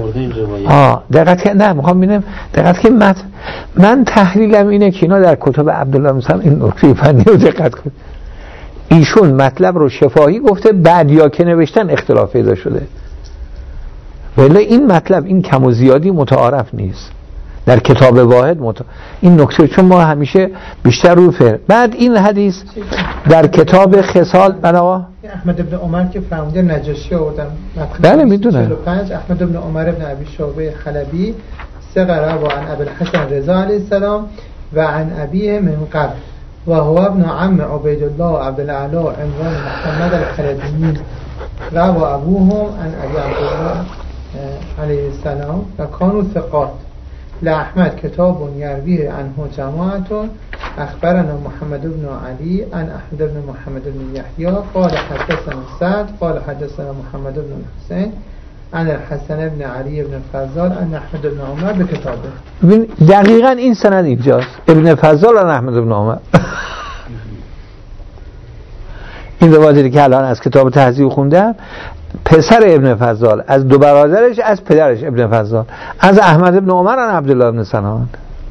آه دقت کرد. نه میخوام ببینم دقت که من من تحلیلم اینه که اینا در کتب عبدالله مثلا این نکته فنی رو دقت کن. ایشون مطلب رو شفاهی گفته، بعد یا که نوشتن اختلاف پیدا شده. ولی این مطلب این کم و زیادی متعارف نیست در کتاب واحد مت... این نکته، چون ما همیشه بیشتر رو فر. بعد این حدیث در کتاب خصال بنا احمد ابن عمر که فرموده نجاشی آوردن، بله میدونم، احمد ابن عمر ابن ابی شعبه خلبی سقرا و عن ابی الحسن رضا علیه السلام و عن ابیه من قبل و هو ابن عم عبید الله عبد الاعلی عمران محمد الخلبی و ابوهم عن ابی عبدالله علیه السلام و کانوا ثقات. لأحمد کتاب یرویه عنه جماعت اخبرنا محمد بن علی عن احمد بن محمد بن یحیی قال حدثنا سعد قال حدثنا محمد بن حسین عن الحسن بن علی بن فضال عن احمد بن عمر به کتابه. دقیقاً این سند اینجاست، ابن فضال عن احمد بن عمر. این روایتی که الان از کتاب تهذیب خوندم، پسر ابن فضال از دو برادرش از پدرش ابن فضال از احمد ابن عمر عن عبدالله ابن سلام.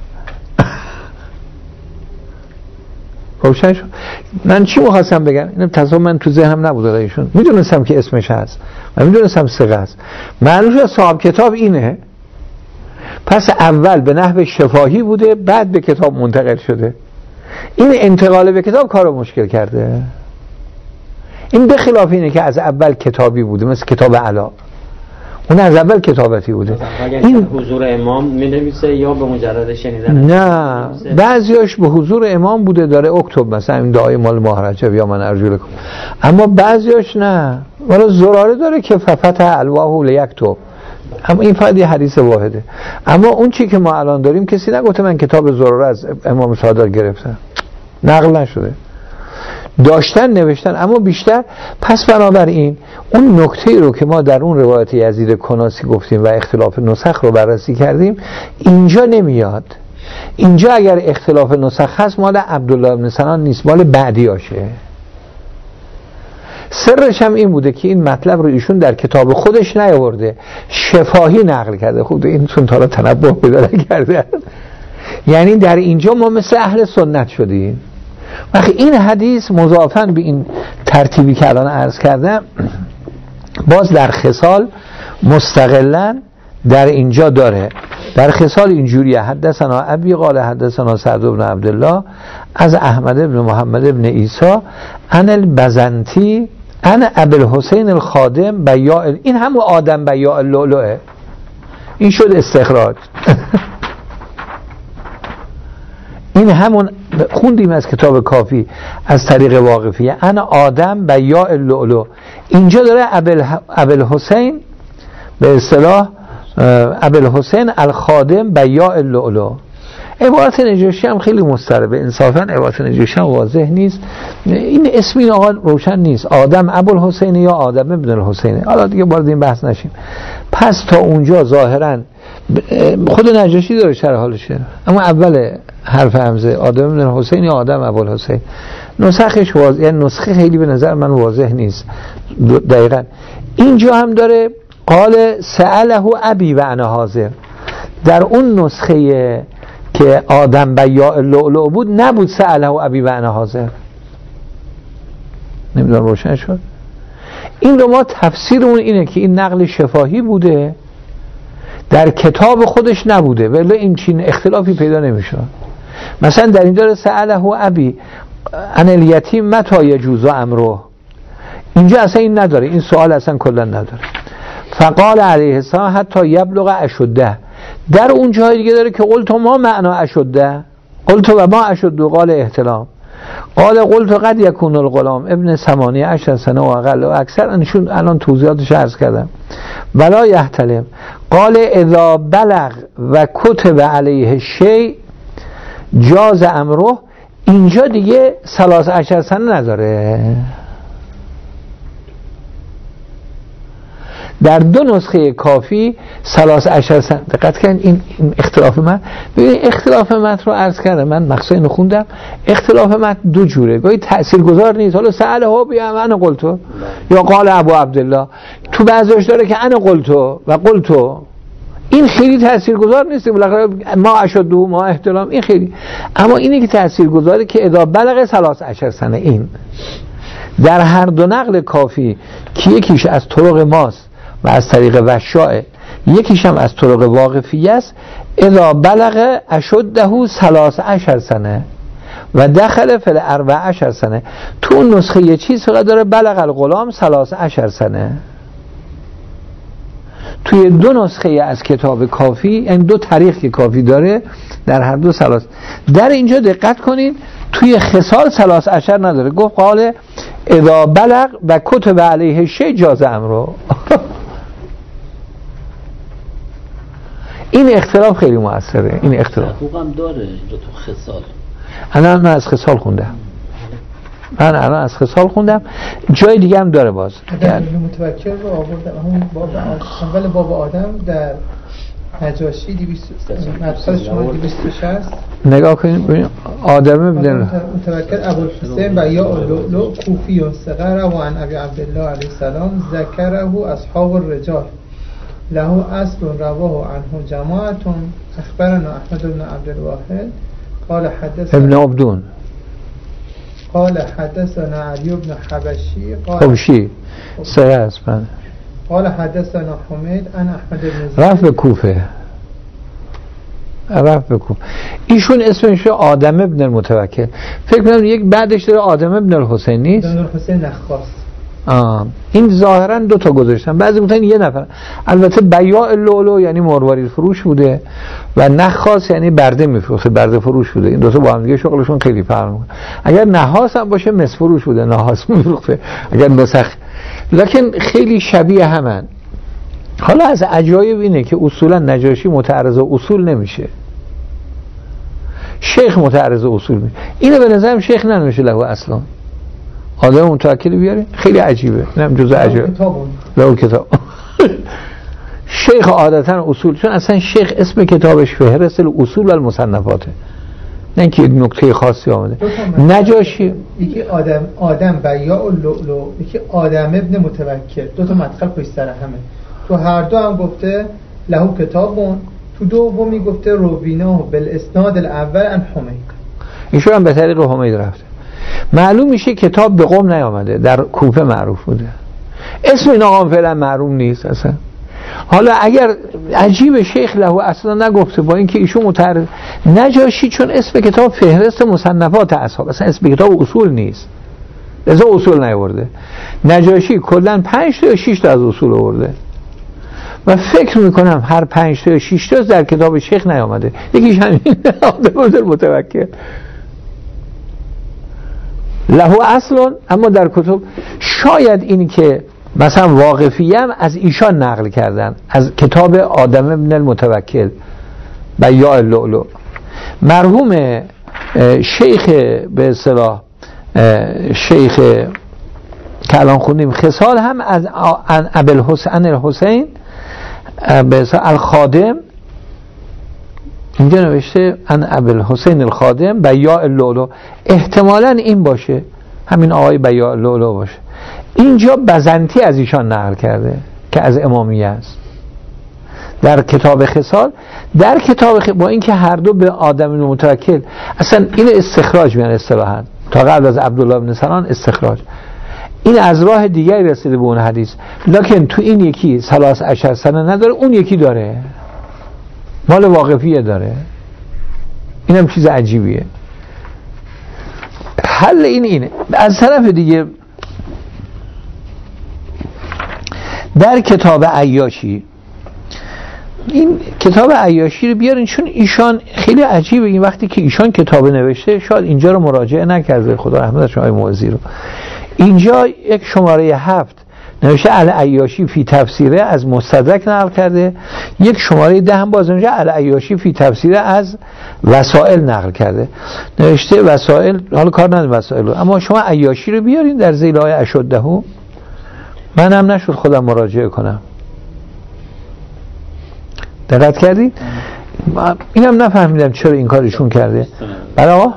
روشن شد. من چی می‌خواستم بگم؟ اینم تصور من تو ذهنم نبود ایشون. میدونستم که اسمش هست و میدونستم ثقه است. معلومه از صاحب کتاب اینه. پس اول به نحو شفاهی بوده، بعد به کتاب منتقل شده. این انتقال به کتاب کارو مشکل کرده. این به خلاف اینه که از اول کتابی بوده، مثل کتاب علا. اون از اول کتابتی بوده. این حضور امام می‌نویسه یا به مجرد شنیدن؟ نه، بعضیاش به حضور امام بوده داره اکتب، مثلا این دعای مال ماه رجب یا من ارجو لکم، اما بعضیاش نه، ولی زراره داره که ففتح الواح لیکتب، اما این فقط یه حدیث واحده. اما اون چی که ما الان داریم کسی نگفته من کتاب زراره از امام صادق گرفتم، نقل نشده، داشتن نوشتن اما بیشتر. پس بنابراین اون نکته رو که ما در اون روایت یزید کناسی گفتیم و اختلاف نسخ رو بررسی کردیم اینجا نمیاد. اینجا اگر اختلاف نسخ هست مال عبدالله بن سنان نیست، مال بعدیاشه. سرش هم این بوده که این مطلب رو ایشون در کتاب خودش نیاورده، شفاهی نقل کرده. خود این چون تا تنبه بداره کرده، یعنی در اینجا ما مثل اهل سنت شدیم. وقتی این حدیث مضافاً به این ترتیبی که الان عرض کردم باز در خصال مستقلاً در اینجا داره. در خصال اینجوریه: حدثنا ابی قال حدثنا سعد بن عبدالله از احمد بن محمد بن عیسی عن البزنتی عن ابی الحسین الخادم بیاء، این هم آدم بیاء اللؤلؤه، این شد استخراج. این همون خوندیم از کتاب کافی از طریق واقفیه، انا آدم بیاء اللؤلؤ. اینجا داره ابی الحسین به اصطلاح ابی الحسین الخادم بیاء اللؤلؤ. عبارت نجاشی هم خیلی مضطربه، انصافا عبارت نجاشی هم واضح نیست. این اسم این آقا روشن نیست، آدم ابو الحسین یا آدم ابن الحسین. حالا دیگه وارد این بحث نشیم. پس تا اونجا ظاهرا خود نجاشی داره شرح حالشه، اما اول حرف همزه آدم ابن الحسین یا آدم ابو الحسین. نسخش واضح، یعنی نسخه خیلی به نظر من واضح نیست دقیقاً. اینجا هم داره قال سأله ابی و انا حاضر. در اون نسخه که آدم بیاء اللؤلؤ بود نبود سأله ابی و انا حاضر. نمیدونم روشن شد؟ این رو ما تفسیرمون اینه که این نقل شفاهی بوده، در کتاب خودش نبوده، ولی این چین اختلافی پیدا نمیشه. مثلا در این داره سأله ابی عن الیتیم متی یجوز امره، اینجا اصلا این نداره، این سوال اصلا کلا نداره. فقال علیه السلام حتی یبلغ اشده. در اون جای دیگه داره که قلت ما معنا اشده، قلت و ما اشده قال احتلام، قال قلت قد یکون الغلام ابن ثمانیه عشر سنه و اقل و اکثر. انشون الان توضیحاتش عرض کردم. ولا یحتلم قال اذا بلغ و کتب علیه شیء جاز امره. اینجا دیگه ثلاث عشر سنه نداره. در دو نسخه کافی ثلاث عشر سنه. دقت کن این اختلاف متن. ببین اختلاف متن رو عرض کردم، من مقصد اینو خوندم. اختلاف متن دو جوره، گاهی تاثیرگذار نیست. حالا سأله ها بیا انا قلتو یا قال ابو عبدالله، تو بعضیش داره که انا قلتو و قلتو، این خیلی تاثیرگذار نیست. بالاخره ما اشد و ما احتلام، این خیلی. اما اینی که تاثیرگذاره که اذا بلغ ثلاث عشر سنه. این در هر دو نقل کافی که یکیش از طرق ماست و از طریق وشاء، یکیش هم از طرق واقفیه است. اذا بلغ اشده ثلاث عشر سنه و دخل فی الاربع عشر سنه. تو اون نسخه یه چیز فقط داره بلغ الغلام ثلاث عشر سنه. توی دو نسخه از کتاب کافی، این دو طریق که کافی داره در هر دو ثلاث. در اینجا دقت کنید توی خصال ثلاث عشر نداره، گفت قال اذا بلغ و کتب علیه شیء جاز امره. این اختلاف خیلی موثره. این اختلاف حقوقم داره اینجا تو خصال. الان من از خصال خوندم، من الان از خصال خوندم، جای دیگه هم داره باز. در متوکل رو آوردم همون باب اول باب آدم در نجاشی دویست مطلب شما دویست و شصت نگاه کنید ببینید. آدم بدن متوکل ابوالحسین و یا اللؤلؤ کوفی و صغر و عن ابی عبدالله علیه السلام ذکره اصحاب الرجال له اصل رواه عنه جماعت. اخبرنا احمد بن عبد الواحد قال حدث ابن عبدون قال حدثنا علی بن حبشی قال حبشی سه است. قال حدثنا حمید ان احمد بن رفت به کوفه، رفت به کوفه. ایشون اسمش آدم ابن المتوکل. فکر کنم یک بعدش داره آدم ابن الحسین نیست؟ ابن الحسین نخاس. آه. این ظاهرا دو تا گذاشتن، بعضی گفتن یه نفر. البته بیاع لولو یعنی مروارید فروش بوده و نخاس یعنی برده میفروخته، برده فروش بوده. این دو تا با هم دیگه شغلشون خیلی فرق میکنه. اگر نحاس هم باشه مس فروش بوده، نحاس میفروخته. اگر نسخ، لکن خیلی شبیه همن. حالا از عجایب اینه که اصولا نجاشی متعرض اصول نمیشه، شیخ متعرض اصول میشه. اینو به نظرم شیخ نمیشه له اصلا. آدم متوکلی بیاریم خیلی عجیبه، اینم جزء عجایب له کتاب. شیخ عادتا اصول، چون اصلا شیخ اسم کتابش فهرست الاصول و المصنفاته، نه اینکه یک نکته خاصی آمده. نجاشی یکی آدم آدم بیاع اللؤلؤ، یکی آدم ابن متوکل، دو تا مدخل پشت سر همه. تو هر دو هم گفته له کتابون، تو دومی گفته روینا بالاسناد الاول عن حمید. ایشون هم به طریق حمید رفته. معلوم میشه کتاب به قم نیامده، در کوفه معروف بوده. اسم این آقا فعلا معلوم نیست اصلا. حالا اگر عجیب شیخ له اصلا نگفته، با اینکه ایشون متعرض. نجاشی چون اسم کتاب فهرست مصنفات اصحاب، اصلا اسم کتاب اصول نیست، لذا اصول نیاورده. نجاشی کلا پنج تا یا شش تا از اصول آورده و فکر میکنم هر پنج تا یا شش تا در کتاب شیخ نیامده. یکیش همین آدم متوکل له اصلا. اما در کتب شاید این که مثلا واقفی هم از ایشان نقل کردن، از کتاب آدم ابن المتوکل بیاع اللؤلؤ. مرحوم شیخ به اصطلاح شیخ که الان خوندیم خصال هم از ابی الحسین الحسین به اصطلاح الخادم، اینجا نوشته ان ابی الحسین الخادم بیاع اللؤلؤ. احتمالاً این باشه، همین آقای بیاع اللؤلؤ باشه. اینجا بزنتی از ایشان نقل کرده که از امامیه است در کتاب خصال. در کتاب خ... با اینکه هر دو به آدم متوکل، اصلا این استخراج میان اصطلاحاً تا قبل از عبدالله بن سنان استخراج، این از راه دیگری رسیده به اون حدیث، لکن تو این یکی ثلاث عشر سنه نداره، اون یکی داره، مال واقفیه داره. اینم چیز عجیبیه. حل این اینه. از طرف دیگه در کتاب عیاشی، این کتاب عیاشی رو بیارین چون ایشان خیلی عجیبه. این وقتی که ایشان کتاب نوشته شاید اینجا رو مراجعه نکرده، خدا رحمتش کنه آقای موعظی رو. اینجا یک شماره هفت نوشته العیاشی فی تفسیره از مستدرک نقل کرده، یک شماره ده هم باز اونجا العیاشی فی تفسیره از وسائل نقل کرده، نوشته وسائل. حالا کار نداره وسائل رو، اما شما عیاشی رو بیارین در ذیل آیه اشدهو. من هم نشد خودم مراجعه کنم. دقت کردید؟ اینم نفهمیدم چرا این کارشون کرده. بله آقا؟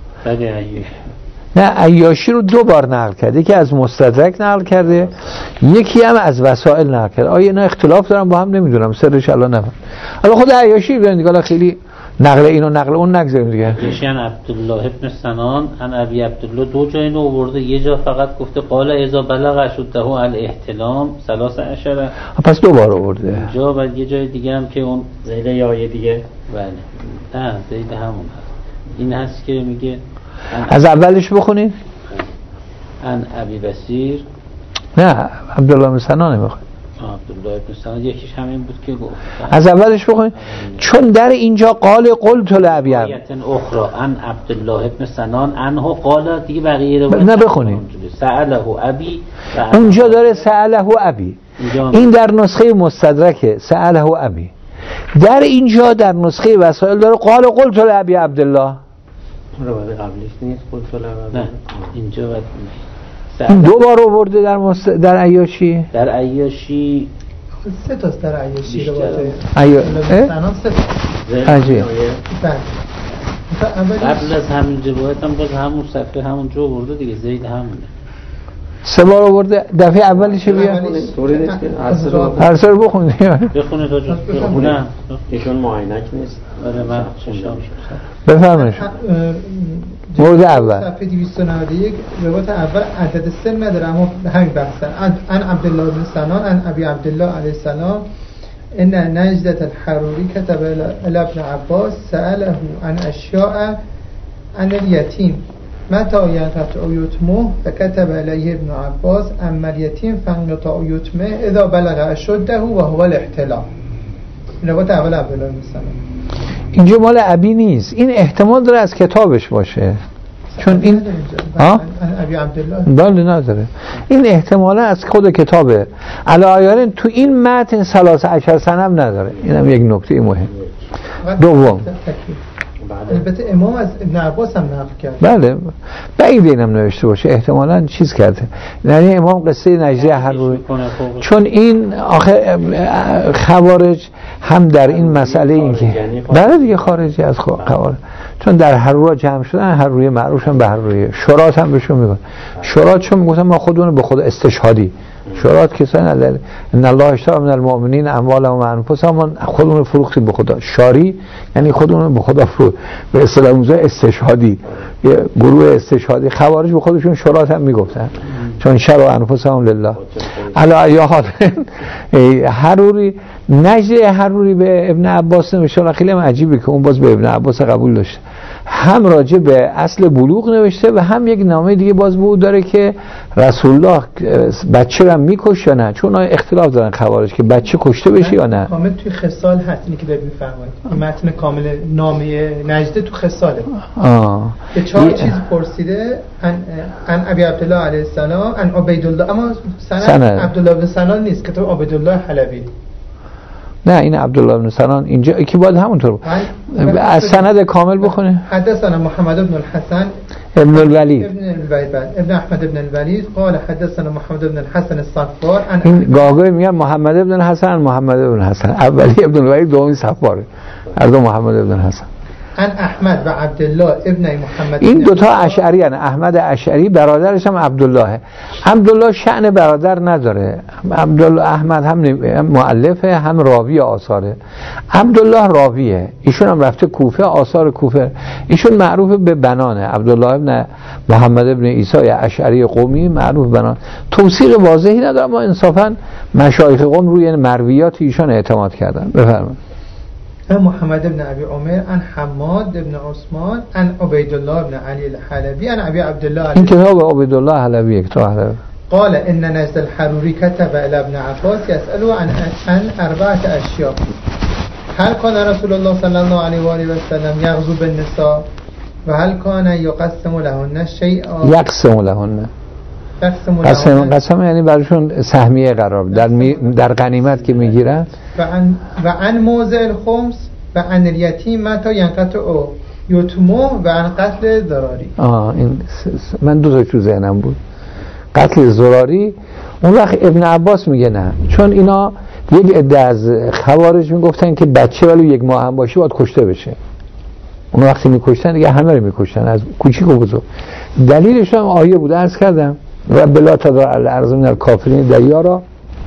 نه، عیاشی رو دو بار نقل کرده، یکی از مستدرک نقل کرده، یکی هم از وسائل نقل کرده. آیا اینا اختلاف دارن با هم؟ نمیدونم، سرش الان نفهم. حالا خود عیاشی بیان دیگه، خیلی نقل اینو نقل اون نگذاریم دیگه. یشان عبدالله ابن سنان ان ابی عبدالله دو جا اینو آورده، یه جا فقط گفته قال اذا بلغ اشده الاحتلام ثلاث عشر، پس دو بار آورده جا. بعد یه جای دیگه هم که اون ذیل آیه دیگه، بله نه ذیل همون هست. این هست که میگه از اولش بخونید. ان ابی بصیر، نه عبدالله بن سنان بخونید. عبدالله بن سنان یکیش همین بود که گفت. از اولش بخونید، چون در اینجا قال قلت لابی آیه اخرى ان عبدالله بن سنان انه قال، دیگه بقیه رو نه بخونید. سأله ابی، اونجا داره سأله ابی، این در نسخه مستدرکه سأله ابی. در اینجا در نسخه وسائل داره قال قلت لابی عبدالله. روایت قبلیش نیست قلت لابی؟ نه اینجا بعد این دو بار آورده در مست... در عیاشی. در عیاشی سه تاست در عیاشی روایت عیا... سنان سه تا. عجیب. قبل از همین روایت هم باز همون صفحه همونجا آورده دیگه، زید همونه. سه بار آورده. دفعه اولیش بیا. طوری نیست که هر سر بخونید. بخونید تا جو بخونم. ایشون معاینک نیست. آره من خوشم. بفرمایید. مورد اول صفحه دویست و نود و یک روایت اول عدد سه نداره، اما همین بحثن. ان عبدالله بن سنان ان ابی عبدالله علیه السلام ان نجدة الحروری كتب الى ابن عباس سأله عن اشیاء عن الیتیم متى ينقطع یتمه فكتب عليه ابن عباس اما اليتيم فانقطاع یتمه اذا بلغ اشده وهو الاحتلام. روایت اول عبدالله بن سلام. اینجا مال ابی نیست، این احتمال داره از کتابش باشه، چون این ها ابی عبدالله بله نداره، این احتمالا از خود کتابه. علاوه تو این متن ثلاث عشر سنه هم نداره، اینم یک نکته مهم. دوم البته امام از ابن عباس هم نقل کرد. بله بعید اینم نوشته باشه، احتمالاً چیز کرده، یعنی امام قصه نجده هر روی، چون این آخه خوارج هم در این مسئله این که بله دیگه خارجی از خوارج، چون در هر روی جمع شدن، هر روی معروف هم به هر روی شرات هم بهشون میگن، شرات چون میگفتن ما خودمون به خود استشهادی، شرات کسانی نداره ان الله اشتری من المؤمنین اموالهم و انفسهم، خودمون فروختیم به خدا. شاری یعنی خودمون به خدا فروخت، به اصطلاح موزه استشهادی، یه گروه استشهادی. خوارج به خودشون شرات هم میگفتن چون شر و انفسهم لله. علی یا حال حروری نجده حروری به ابن عباس نوشته، خیلی هم عجیبه که اون باز به ابن عباس قبول داشته، هم راجع به اصل بلوغ نوشته و هم یک نامه دیگه باز بود داره که رسول الله بچه رو میکشه یا نه، چون اختلاف دارن خوارج که بچه کشته بشه یا نه. کامل توی خصال هست اینی که دارید میفرمایید، متن کامل نامه نجده تو خصاله. آه به چهار چیز پرسیده، ان ان ابی عبدالله علیه السلام، ان عبیدالله، اما سند عبدالله بن سنان نیست، کتاب عبیدالله حلبی. نه این عبدالله بن سنان اینجا کی باید همونطور از سند کامل بخونه. حدثنا محمد بن الحسن ابن الولید ابن الولید ابن احمد ابن الولید قال حدثنا محمد بن الحسن الصفار. این گاهی میگن محمد ابن الحسن، محمد ابن الحسن اولی ابن الولید، دومی صفاره، هر دو محمد ابن الحسن. ان احمد و عبدالله ابن محمد، این دوتا اشعری هستند. احمد اشعری برادرش هم عبدالله. عبدالله شأن برادر نداره، عبدالله احمد هم مؤلفه هم راوی آثاره، عبدالله راویه، ایشون هم رفته کوفه، آثار کوفه، ایشون معروف به بنانه، عبدالله ابن محمد ابن عیسی اشعری قومی معروف بنان. توثیق واضحی نداره، اما انصافا مشایخ قوم روی مرویات ایشون اعتماد کردن. بفرمایید. ان محمد ابن ابي عمر، ان حماد ابن عثمان، ان عبیدالله ابن علی الحلبی، ان ابي عبدالله. این کتاب عبیدالله حلبی کتاب حلبی. قال ان نجد الحروري كتب الى ابن عباس يسأله عن عن اربعه اشياء. هل كان رسول الله صلى الله عليه واله وسلم يغزو بالنساء و هل كان يقسم لهن شيئا يقسم لهن قسم قسم یعنی براشون سهمیه قرار در می در غنیمت که میگیرن. و عن و عن موضع الخمس و عن الیتیم متى ينقطع یتمه و عن قتل ضراری. آه این من دو تا چیز ذهنم بود، قتل ضراری. اون وقت ابن عباس میگه نه، چون اینا یک عده از خوارج میگفتن که بچه ولی یک ماه هم باشه باید کشته بشه. اون وقتی میکشتن دیگه همه رو میکشتن، از کوچیک و بزرگ. دلیلش هم آیه بود، عرض کردم و بلا تذر الارض من الکافرین دیارا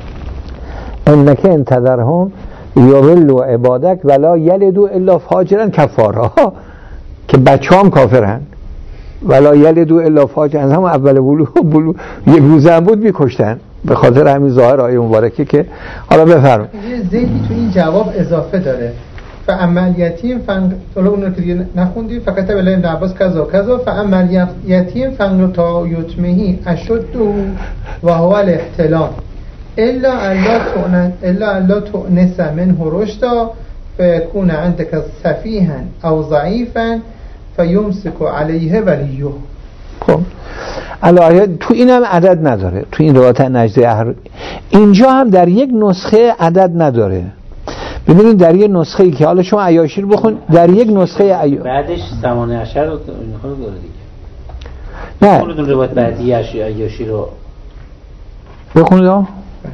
انک انتظرهم یضلوا عبادک ولا یلدوا الا فاجرا کفارا، که بچه هم کافرن ولا یلدوا الا فاجرا، هم اول بلو بلو یک روزه هم بود میکشتن، به خاطر همین ظاهر آیه مبارکه که حالا بفرمایید. یه زیدی تو این جواب اضافه داره، فاما الیتیم فن طلب اون رو که دیگه نخوندی، فقط بلا ابن عباس کذا کذا، فاما الیتیم فن تا یتمهی اشد و هو الاحتلام الا الله تؤن الا الله تؤنس منه رشدا فيكون عندك سفيها او ضعيفا فيمسك عليه ولیه. خب الایه تو اینم عدد نداره، تو این روایت نجده هر اینجا هم در یک نسخه عدد نداره. ببینید در یک نسخه ای که حالا شما عیاشی رو بخون، در یک نسخه عیاشی بعدش ثمانیه عشر رو اینها رو داره دیگه. نه اون روایت بعدی عیاشی رو بخونید. ها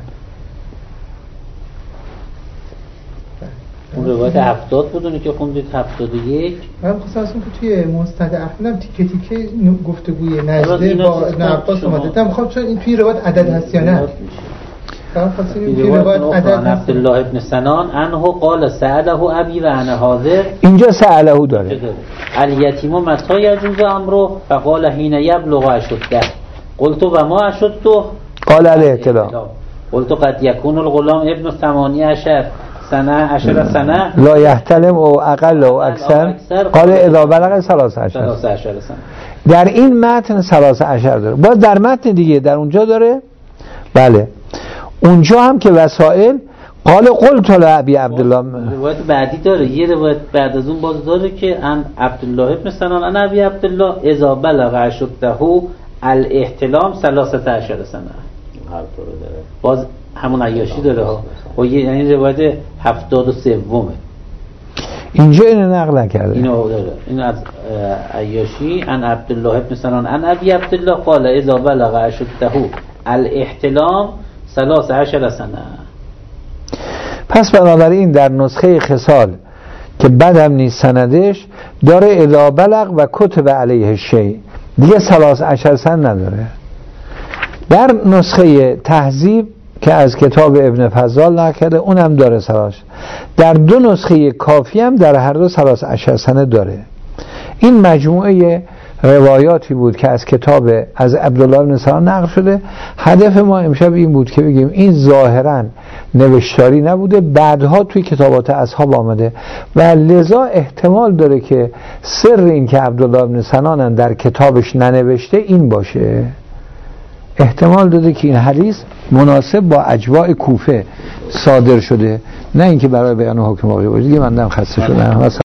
اون روایت هفتاد بود، اونی که خوندید هفتاد و یک. من خواستم اصلا که توی مستند احمدم تیکه تیکه گفتگوی نجده با ابن عباس اومده، دم خب چون این توی روایت عدد هست یا نه؟ توی روایت عدد عبدالله ابن سنان عنه قال سأله ابی و انا حاضر، اینجا سأله داره. الیتیم متی یجوز امره فقال حین یبلغ اشده قلت و ما اشده قال الاحتلام قلت قد یکون الغلام ابن ثمانیه عشر سنه عشر سنه لا یحتلم او اقل او اکثر قال اذا بلغ ثلاث عشر سنه. در این متن ثلاثه عشر داره. باز در متن دیگه در اونجا داره، بله اونجا هم که وسائل قال قلت لابی عبدالله، روایت بعدی داره، یه روایت بعد از اون باز داره که ان عبدالله ابن سنان ان ابی عبدالله اذا بلغ اشده الاحتلام ثلاثه عشر سنه. هر طور داره باز همون عیاشی داره ها، و یعنی روایت هفتاد و سومه. اینجا اینو نقل نکرده، اینو داره، این از عیاشی ان عبدالله ابن سنان ان ابی عبدالله قال اذا بلغ اشده الاحتلام ثلاثه عشر سنه. پس بنابراین در نسخه خصال که بدم نیست سندش داره اذا بلغ و کتب علیه شیء، دیگه ثلاثه عشر سنه نداره. در نسخه تهذیب که از کتاب ابن فضال نکرده اونم داره ثلاثه. در دو نسخه کافی هم در هر دو ثلاثه عشر سنه داره. این مجموعه روایاتی بود که از کتاب از عبدالله بن سلام نقل شده. هدف ما امشب این بود که بگیم این ظاهرا نوشتاری نبوده، بعدها توی کتابات اصحاب آمده و لذا احتمال داره که سر این که عبدالله بن سنان در کتابش ننوشته این باشه. احتمال داده که این حدیث مناسب با اجواء کوفه صادر شده، نه اینکه برای بیان حکم واقعی باشه. دیگه من دم خسته شدم.